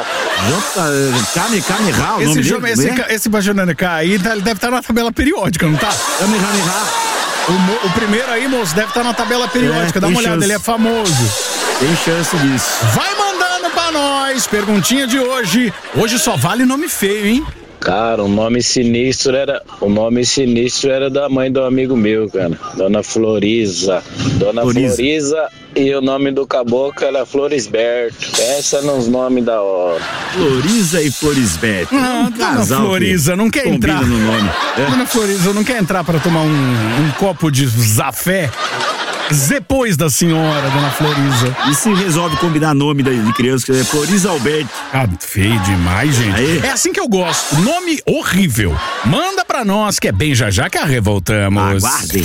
J. Kame Kame Ra, o nome dele? Esse, esse, esse Bajonaneká aí, ele deve estar na tabela periódica, não tá? Kame Kame Ra. O, o primeiro aí, moço, deve estar na tabela periódica. É, dá uma chance. Olhada, ele é famoso. Tem chance disso. Vai mandando pra nós. Perguntinha de hoje. Hoje só vale nome feio, hein? Cara, o nome sinistro era. O nome sinistro era da mãe do amigo meu, cara. Dona Floriza. Dona Floriza. Floriza e o nome do caboclo era Florisberto. Pensa nos nomes da hora. Floriza e Florisberto. Ah, um Dona Floriza, não quer entrar. No nome. É. Dona Floriza, não quer entrar pra tomar um, um copo de zafé? Depois da senhora, Dona Floriza. E se resolve combinar nome de criança, que é Floriza Alberto. Ah, feio demais, gente. Aí. É assim que eu gosto. Nome horrível. Manda pra nós, que é bem já já que a revoltamos. Aguardem.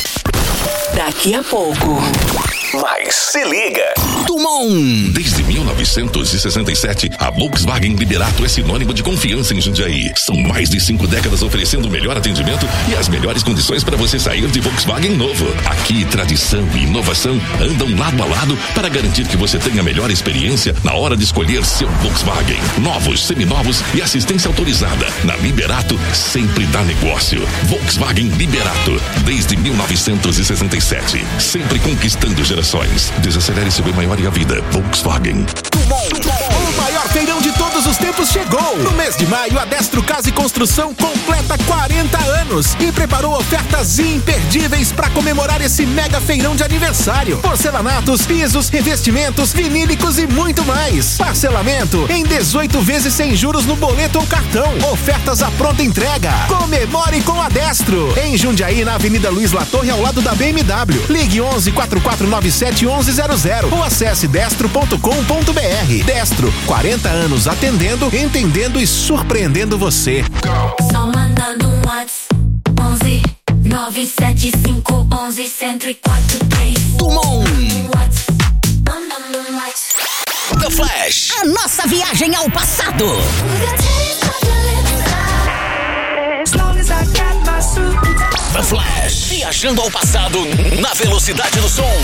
Daqui a pouco. Mas se liga. Dumont. Desde mil novecentos e sessenta e sete, a Volkswagen Liberato é sinônimo de confiança em Jundiaí. São mais de cinco décadas oferecendo o melhor atendimento e as melhores condições para você sair de Volkswagen novo. Aqui, tradição e inovação andam lado a lado para garantir que você tenha a melhor experiência na hora de escolher seu Volkswagen. Novos, seminovos e assistência autorizada. Na Liberato, sempre dá negócio. Volkswagen Liberato. Desde mil novecentos e sessenta e sete. Sempre conquistando gerações. Desacelere seu bem maior e a vida. Volkswagen. O maior feirão de todos os tempos chegou. No mês de maio, a Destro Casa e Construção completa quarenta anos e preparou ofertas imperdíveis para comemorar esse mega feirão de aniversário. Porcelanatos, pisos, revestimentos, vinílicos e muito mais. Parcelamento em dezoito vezes sem juros no boleto ou cartão. Ofertas à pronta entrega. Comemore com a Destro. Em Jundiaí, na Avenida Luiz Latorre, ao lado da B M W. Ligue onze, quatro quatro nove sete, onze zero zero ou acesse destro ponto com ponto b r. Destro, quarenta anos atendendo, entendendo e surpreendendo você. Só mandando um WhatsApp. onze nove sete cinco onze zero quatro três. Dumont. The Flash. A nossa viagem ao passado. The Flash. Viajando ao passado na velocidade do som.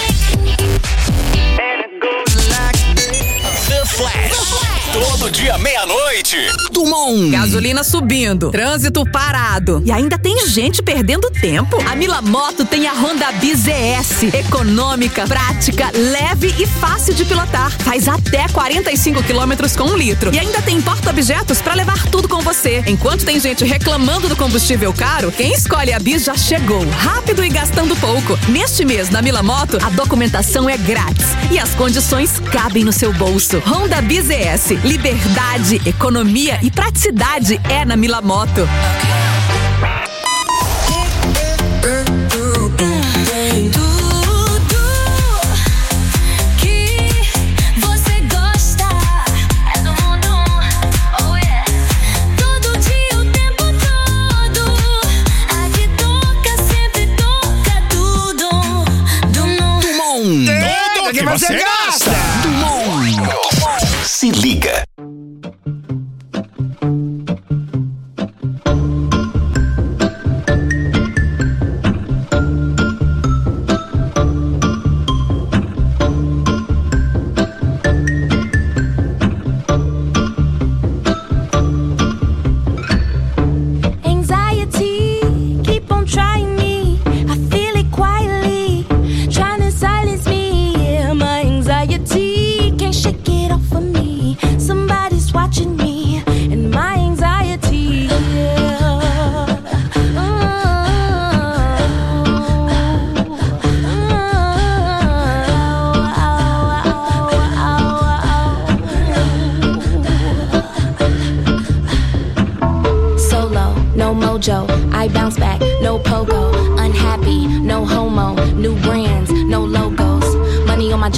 The Flash. Todo dia, meia-noite. Dumont. Gasolina subindo, trânsito parado. E ainda tem gente perdendo tempo. A Mila Moto tem a Honda Bis Z S. Econômica, prática, leve e fácil de pilotar. Faz até quarenta e cinco quilômetros com um litro. E ainda tem porta-objetos pra levar tudo com você. Enquanto tem gente reclamando do combustível caro, quem escolhe a Bis já chegou. Rápido e gastando pouco. Neste mês, na Mila Moto, a documentação é grátis. E as condições cabem no seu bolso. Honda Bis Z S. Liberdade, economia e praticidade é na Mila Moto. Que você gasta! Dumont. Se liga.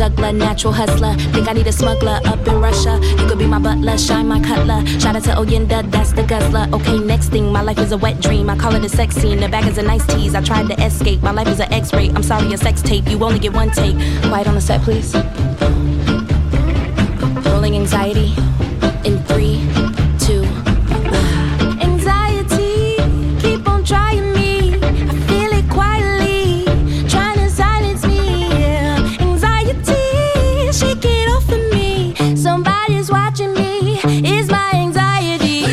juggler, natural hustler. Think I need a smuggler up in Russia. You could be my butler, shine my cutler. Shout out to Oyenda, that's the guzzler. Okay, next thing, my life is a wet dream. I call it a sex scene, the bag is a nice tease. I tried to escape, my life is an X-ray. I'm sorry, a sex tape, you only get one take. Quiet on the set, please. Rolling anxiety in three, two, one. Anxiety, keep on trying me. I feel it quietly, trying to silence me. Yeah. Anxiety, shake it off of me. Somebody's watching me. It's my anxiety.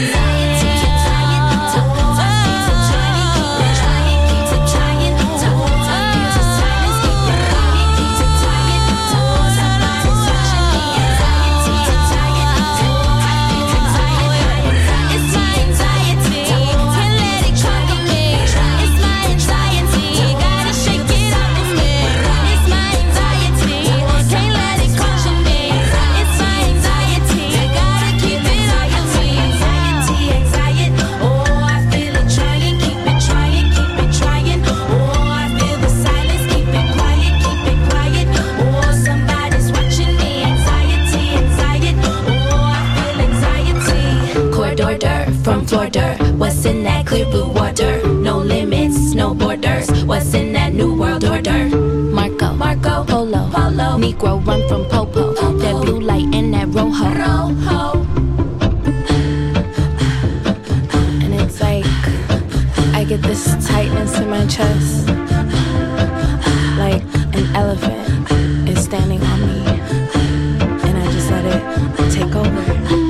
From Florida, what's in that clear blue water? No limits, no borders. What's in that new world order? Marco, Marco, Polo, Polo. Negro run from Popo. Popo. That blue light in that Rojo. Rojo. And it's like I get this tightness in my chest, like an elephant is standing on me, and I just let it take over.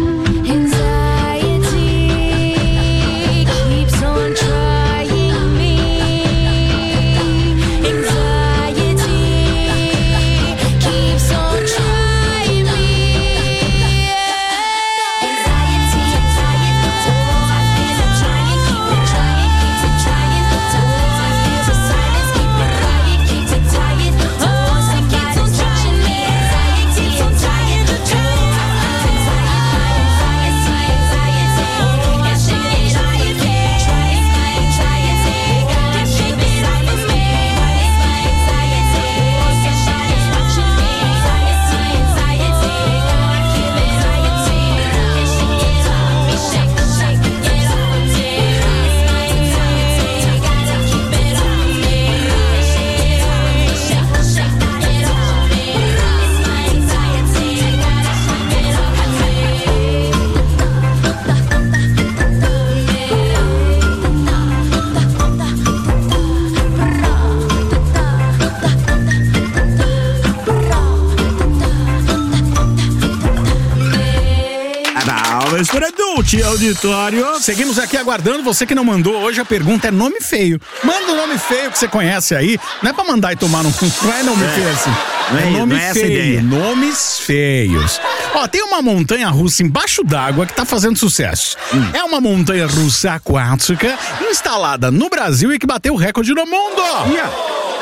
Para adulto, auditório. Seguimos aqui aguardando. Você que não mandou hoje, a pergunta é nome feio. Manda um nome feio que você conhece aí. Não é pra mandar e tomar no... Não é nome é. feio assim. Não é, é nome não é feio. Nomes feios. Ó, tem uma montanha russa embaixo d'água que tá fazendo sucesso. Hum. É uma montanha russa aquática instalada no Brasil e que bateu o recorde no mundo. Yeah.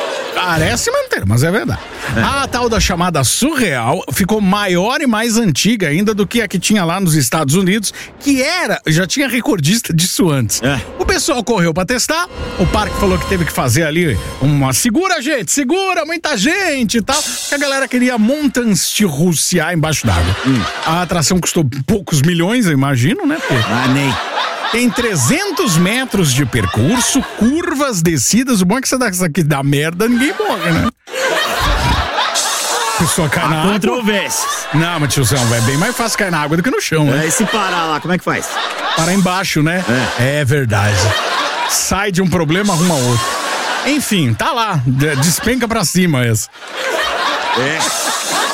Parece manter, mas é verdade. É. A tal da chamada surreal ficou maior e mais antiga ainda do que a que tinha lá nos Estados Unidos, que era, já tinha recordista disso antes. É. O pessoal correu pra testar, o parque falou que teve que fazer ali uma segura, gente, segura, muita gente e tal, que a galera queria montanha-russa embaixo d'água. Hum. A atração custou poucos milhões, eu imagino, né? Porque... Ah, nem... Tem trezentos metros de percurso, curvas, descidas. O bom é que você dá isso aqui da merda, ninguém morre, né? Pessoa cai na água. Controvérsias. Não, mas tiozão, é bem mais fácil cair na água do que no chão, né? É, e se parar lá, como é que faz? Parar embaixo, né? É, é verdade. Sai de um problema, arruma outro. Enfim, tá lá. Despenca pra cima essa. É.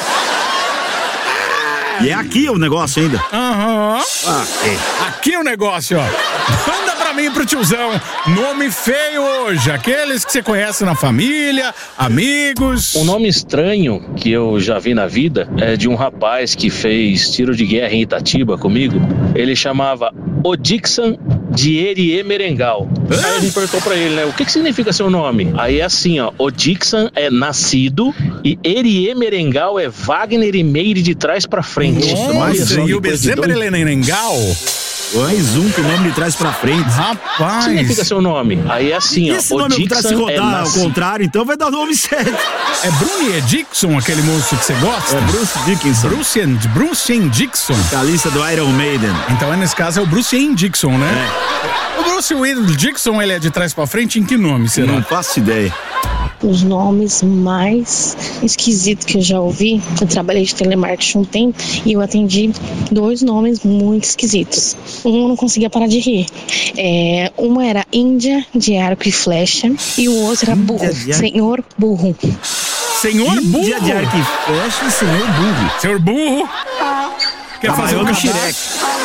E é aqui o negócio ainda. Aham. Uhum. Ah, é. Aqui o negócio, ó. Manda pra mim, pro tiozão. Nome feio hoje. Aqueles que você conhece na família, amigos. Um nome estranho que eu já vi na vida é de um rapaz que fez tiro de guerra em Itatiba comigo. Ele chamava Odixan de Erie Merengal. Hã? Aí a gente perguntou pra ele, né? O que que significa seu nome? Aí é assim, ó. Odixan é nascido e Erie Merengal é Wagner e Meire de trás pra frente. Nossa, mas e o Bezemberelenengal? Mais um que o nome lhe traz pra frente. Rapaz. Significa seu nome. Aí é assim, ó. Esse nome que traz se rodar ao contrário, então vai dar o nome certo. É Bruni Dixon, aquele moço que você gosta? É Bruce Dickinson. Bruce and, Bruce and Dixon. Vocalista do Iron Maiden. Então, nesse caso, é o Bruce and Dixon, né? É. O Bruce Wayne Dixon, ele é de trás pra frente, em que nome será? Não faço ideia. Os nomes mais esquisitos que eu já ouvi, eu trabalhei de telemarketing um tempo e eu atendi dois nomes muito esquisitos. Um eu não conseguia parar de rir. É, uma era Índia de arco e flecha e o outro era burro. Senhor burro. Senhor burro? Índia de arco e flecha e senhor burro. Senhor burro? Quer fazer o Shrek?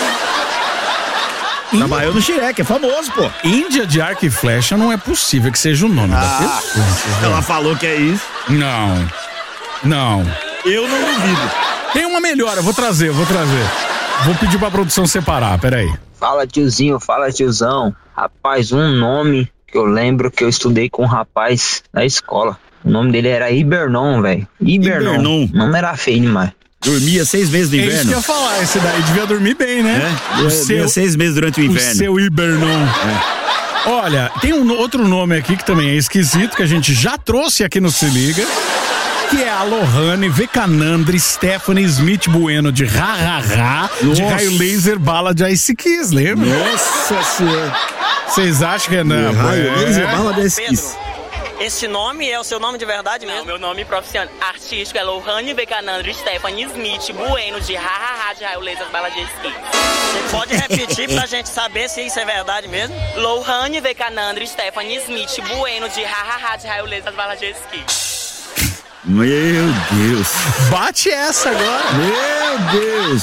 Trabalhou no Shrek, é famoso, pô. Índia de arco e flecha não é possível que seja o nome ah, da pessoa. Ela falou que é isso. Não. Não. Eu não duvido. Tem uma melhor, eu vou trazer, eu vou trazer. Vou pedir pra produção separar, peraí. Fala tiozinho, fala tiozão. Rapaz, um nome que eu lembro que eu estudei com um rapaz na escola. O nome dele era Ibernon, velho. Ibernon. Ibernon. O nome era feio demais. Dormia seis meses do inverno. É isso que eu ia falar, esse daí devia dormir bem, né? É, o seu, seis meses durante o inverno. O seu Ibernon. É. Olha, tem um outro nome aqui que também é esquisito, que a gente já trouxe aqui no Se Liga, que é a Lohane Vecanandri Stephanie Smith Bueno de Ha Ha Ha, de Raio Laser Bala de Ice Kiss, lembra? Nossa senhora. Vocês acham que é não? Raio é. Laser Bala de Ice Kiss. Esse nome é o seu nome de verdade mesmo? Não, meu nome profissional artístico é Lohane Vecanandri Stephanie Smith Bueno de Ha Ha Ha de Raio Laser Bala de Ice Kiss. Você pode repetir pra gente saber se isso é verdade mesmo? Lohane Vecanandri Stephanie Smith Bueno de Ha Ha Ha de Raio Laser Bala de Ice Kiss. Meu Deus. Bate essa agora. Meu Deus.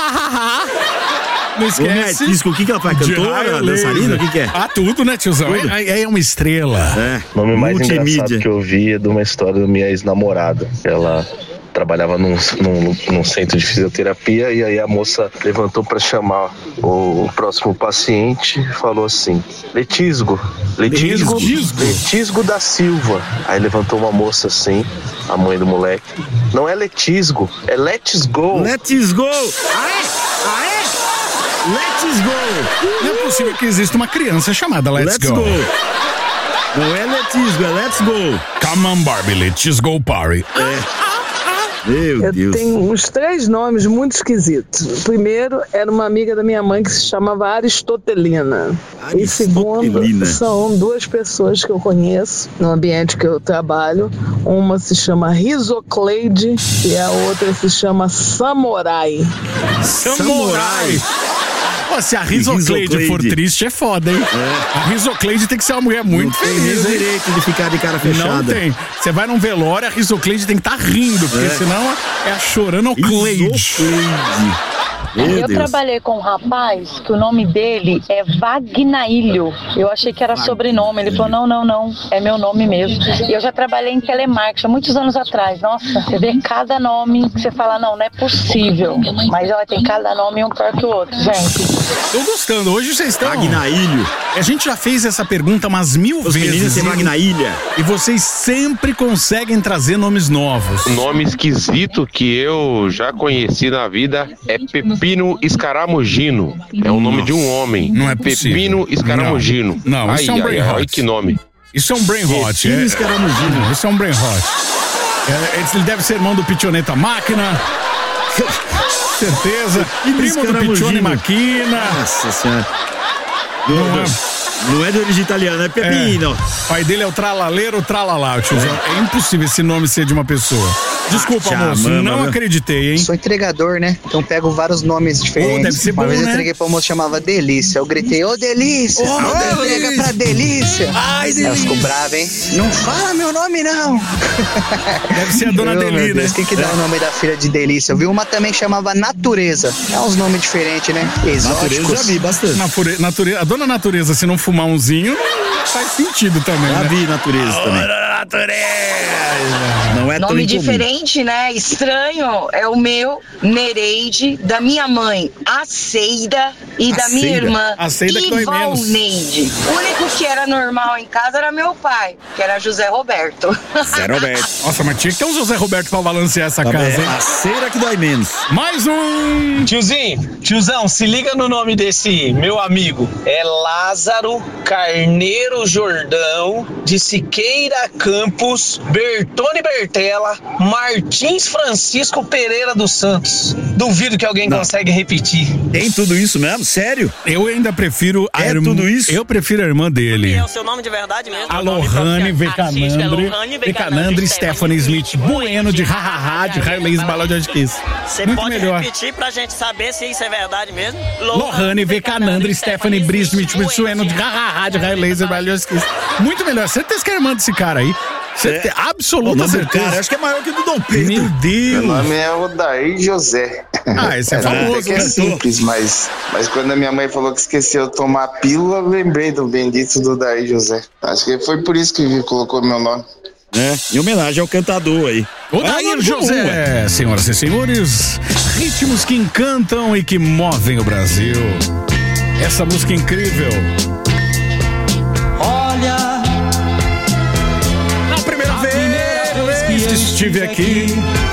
Não esquece. Ô, Disco, o que, que ela faz? Cantora? Dançarina? O que, que é? Ah, tudo, né, tiozão? É, é uma estrela. É. O nome mais Multimídia. engraçado que eu vi é de uma história da minha ex-namorada. Ela trabalhava num, num, num centro de fisioterapia e aí a moça levantou para chamar o próximo paciente e falou assim: Letisgo, Letisgo, Letisgo. Letisgo da Silva. Aí levantou uma moça assim, a mãe do moleque: não é Letisgo, é Let's Go. Let's Go. Aê, aê. Let's Go. Não é possível que exista uma criança chamada Let's, Let's Go. Go. Não é Let's Go, é Let's Go. Come on, Barbie, Let's Go Party. É. Meu Eu Deus. tenho uns três nomes muito esquisitos. O primeiro era uma amiga da minha mãe que se chamava Aristotelina. E segundo, são duas pessoas que eu conheço no ambiente que eu trabalho. Uma se chama Risocleide e a outra se chama Samurai. Samurai. Pô, se a Risocleide for triste, é foda, hein? É. A Risocleide tem que ser uma mulher muito não feliz, tem hein? direito de ficar de cara fechada. Não tem. Você vai num velório, a Risocleide tem que estar tá rindo, porque é. senão é a chorando Cleide. Meu eu Deus. Trabalhei com um rapaz que o nome dele é Vagnaílio. Eu achei que era sobrenome. Ele falou, não, não, não, é meu nome mesmo. E eu já trabalhei em telemarketing há muitos anos atrás. Nossa, você vê cada nome que você fala, não, não é possível. Mas ela tem cada nome um pior que o outro, gente. Tô gostando. Hoje vocês estão... Vagnaílio. A gente já fez essa pergunta umas mil Os vezes. Os Vagnaília. E vocês sempre conseguem trazer nomes novos. O nome esquisito que eu já conheci na vida é Pepino Escaramugino. É o nome de um homem. Não é possível. Pepino Escaramugino. Não, não ai, isso é um brain ai, hot. ai, que nome. Isso é um brain hot. Pepino é, Escaramugino. Isso é um brain hot. É, ele deve ser irmão do Pichoneta Máquina. Certeza. Primo do Pichone Máquina. Nossa senhora. Não, não, não é de origem italiana, é Pepino. É. Pai dele é o Tralaleiro Tralalá, tiozão. É. é impossível esse nome ser de uma pessoa. Desculpa, ah, moço, mama, não meu. acreditei, hein? Sou entregador, né? Então pego vários nomes diferentes. Oh, deve ser uma bom, vez né? eu entreguei pra uma moça que chamava Delícia. Eu gritei, ô oh, Delícia! Ô, oh, entrega Delícia. pra Delícia! Ai, Delícia! Ela ficou brava, hein? Não fala meu nome, não! Deve ser a dona Deli, né? Quem que dá é. o nome da filha de Delícia? Eu vi uma também que chamava Natureza. É uns nomes diferentes, né? Exóticos. Natureza já vi bastante. Nature... Natureza... A dona Natureza, se não fumar umzinho, faz sentido também, já né? vi Natureza também. natureza. Não é Nome tão diferente, né? Estranho é o meu, Nereide, da minha mãe, Aceida, e da minha irmã, Ivalneide. O único que era normal em casa era meu pai, que era José Roberto. Zé Roberto. Nossa, mas tinha que ter um José Roberto pra balancear essa Também casa, hein? A cera que dói menos. Mais um! Tiozinho, tiozão, se liga no nome desse meu amigo. É Lázaro Carneiro Jordão, de Siqueira Campos, Bertone Bertella, Martins Francisco Pereira dos Santos. Duvido que alguém Não. consegue repetir. Tem tudo isso mesmo? Sério? Eu ainda prefiro a É irmã. tudo isso? Eu prefiro a irmã dele. É o seu nome de verdade mesmo? A Lohane Vecanandre, Vecanandre Stephanie Smith Bueno, de Hahaha, de Railês Balada de Kiss. Você Muito pode melhor. repetir pra gente saber se isso é verdade mesmo? Lohane Vecanandre Stephanie Smith Bueno, de Hahaha, de Railês Balada de Kiss. Muito melhor. Certeza que é irmã desse cara aí. Certeza, É. absoluta O nome do certeza. cara, acho que é maior que o do Dom Pedro. Meu Deus. Meu nome é Odair José. Ah, esse é Até famoso, que é né? simples, mas, mas quando a minha mãe falou que esqueceu de tomar a pílula, eu lembrei do bendito do Odair José. Acho que foi por isso que colocou meu nome. É, em homenagem ao cantador aí. Odair José, senhoras e senhores, ritmos que encantam e que movem o Brasil. Essa música incrível. Olha, na primeira vez que estive aqui,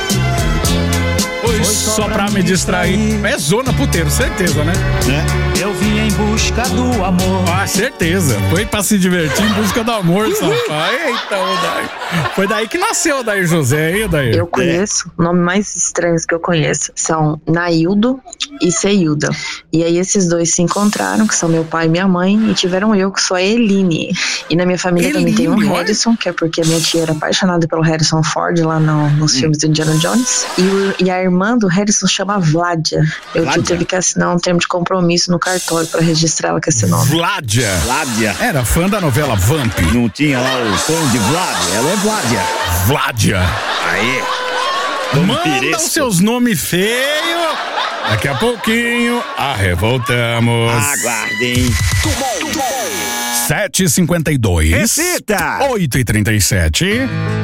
foi só pra me distrair. É zona puteiro, certeza, né? eu vim em busca do amor. Ah, certeza. Foi pra se divertir em busca do amor, safado. Eita, Odair. Foi daí que nasceu o Odair José, hein, Odair? Eu conheço, o nome mais estranhos que eu conheço são Naildo e Ceilda. E aí esses dois se encontraram, que são meu pai e minha mãe, e tiveram eu, que sou a Eline. E na minha família Eline, também tem um olha. Harrison, que é porque minha tia era apaixonada pelo Harrison Ford lá no- nos filmes do Indiana Jones. E, o- e a irmã do Harrison chama Vládia. Eu Vládia? teve que assinar um termo de compromisso no cartório pra registrar ela com esse nome. Vládia. Vládia. Era fã da novela Vamp. Não tinha lá o som de Vládia. Ela é Vládia. Vládia. Aê. Manda os seus nomes feios. Daqui a pouquinho, arrevoltamos. Aguardem. sete e cinquenta e dois. Recita. oito e trinta e sete.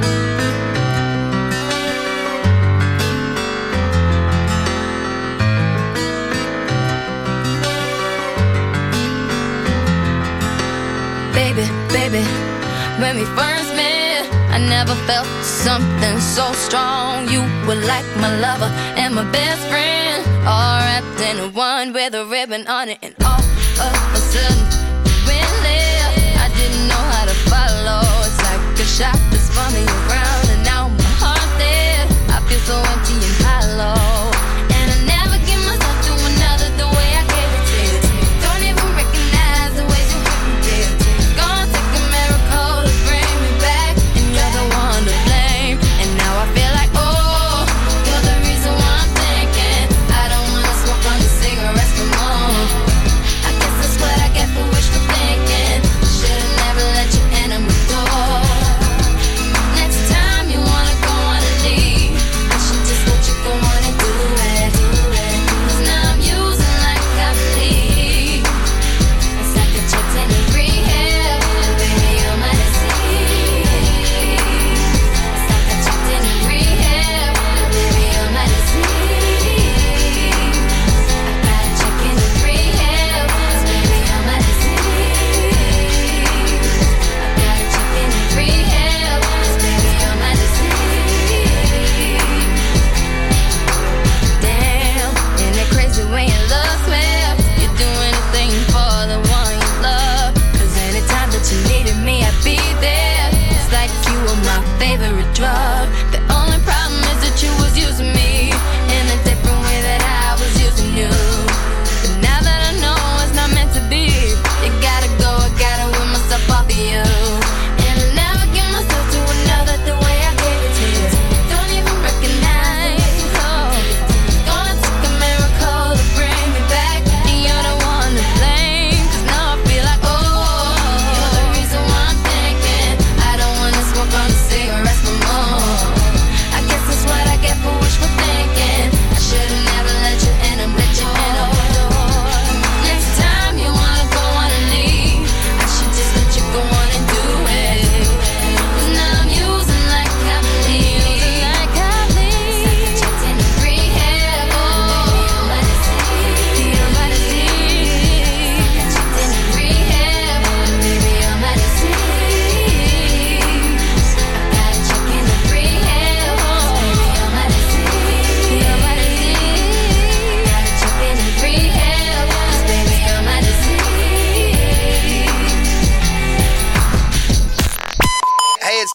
Baby, baby, when we first met, I never felt something so strong. You were like my lover and my best friend, all wrapped in one with a ribbon on it. And all of a sudden, we left. I didn't know how to follow. It's like a shot that's spun me around, and now my heart's dead. I feel so empty and hollow, and I never give myself to another the way I gave it to you. Don't even recognize the ways you hurt me, dear. Gonna take a miracle to bring me back, and you're the one to blame. And now I feel like, oh, you're the reason why I'm thinking I don't wanna smoke on the cigarettes no more. I guess that's what I get for wishful thinking. Should've never let you enter my door. Next time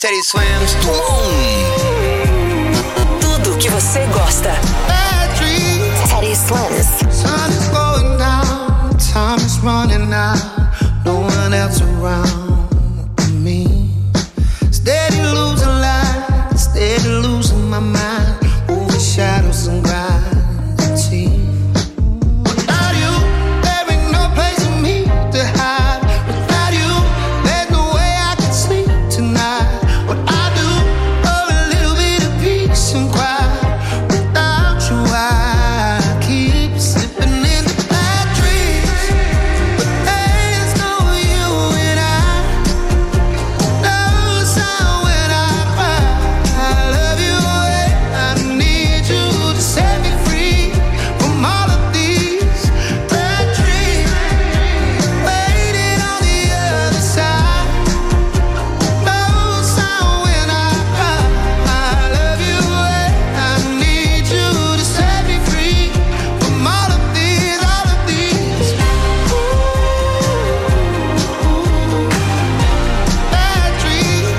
Teddy Swims. Tudo que você gosta. Teddy Swims. Sun is going down, time is running out, no one else around me. Steady losing light, steady losing my mind, over shadows and gravity. Without you, there ain't no place for me to hide. Without you, there's no way I can sleep tonight. What I do, for a little bit of peace and quiet. Without you, I keep slipping into bad dreams. But there's no you and I. No sound when I cry. I love you and I need you to set me free from all of these bad dreams. Waiting on the other side. No sound when I cry. I love you and I need you to set me free from all of these, all of these bad dreams.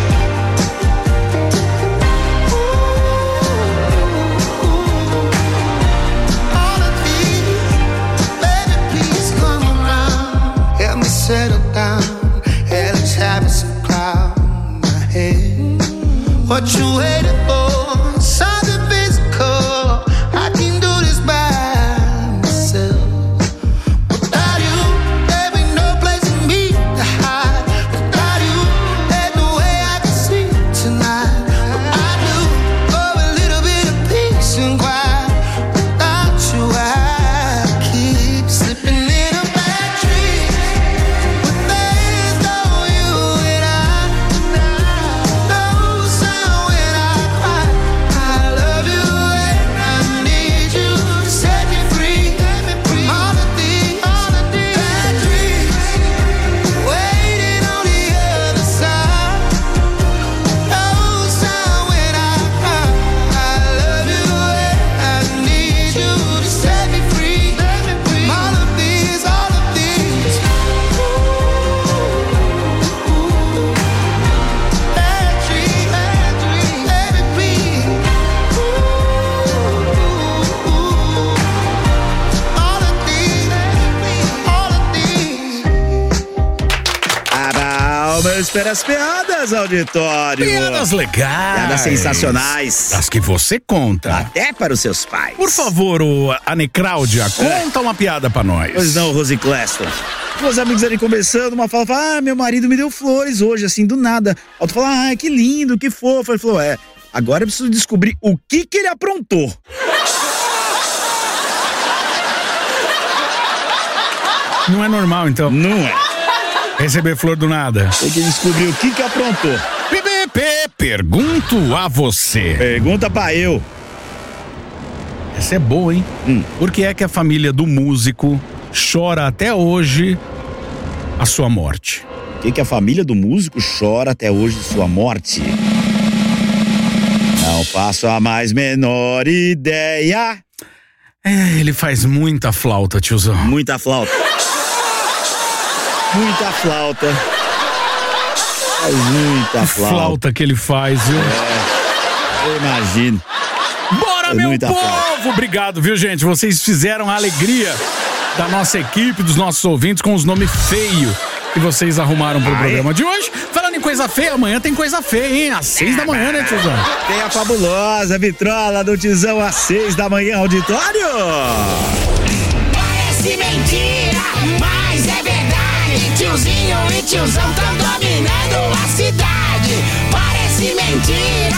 All of these, baby, please come around. Help me settle down. Hell is having some cloud in my head. What you waiting for? Something physical. I can do this by myself. Without you, there ain't no place for me to hide. Without you, there's no way I can sleep tonight. What I do for a little bit of peace and quiet. Without you, I keep slipping in a bad dream. But there's no you and I. No sound when I cry. I love you and I need you to set me free from all of these, all of these bad dreams. Waiting on the other side. No sound when I cry. I love you and I need you to set me free from all of these, all of these bad dreams, bad dreams. Baby, please. All of these, all of these. Ah, meu, espera as piadas, auditório. Piadas legais. Piadas sensacionais. As que você conta. Até para os seus pais. Por favor, o Anne Cláudia, conta uma piada pra nós. Pois não, Rose Cleston. Meus amigos ali conversando, uma fala, fala, ah, meu marido me deu flores hoje, assim, do nada. Outro fala, ah, que lindo, que fofo. Ele falou, é, agora eu preciso descobrir o que que ele aprontou. Não é normal, então. Não é. Receber flor do nada. Tem que descobrir o que que aprontou. P P P, pergunto a você. Pergunta pra eu. Essa é boa, hein? Hum. Por que é que a família do músico chora até hoje a sua morte? Por que que a família do músico chora até hoje de sua morte? Não faço a mais menor ideia. É, ele faz muita flauta, tiozão. Muita flauta. Muita flauta. Faz muita flauta. Flauta que ele faz, viu? É, eu imagino. Bora, Faz meu muita povo! flauta. Obrigado, viu, gente? Vocês fizeram a alegria da nossa equipe, dos nossos ouvintes, com os nomes feios que vocês arrumaram pro Ai. programa de hoje. Falando em coisa feia, amanhã tem coisa feia, hein? Às seis da manhã, né, tiozão? Tem a fabulosa vitrola do Tizão às seis da manhã, auditório. Parece mentira, mas é verdade. Tiozinho e tiozão tão dominando a cidade. Parece mentira.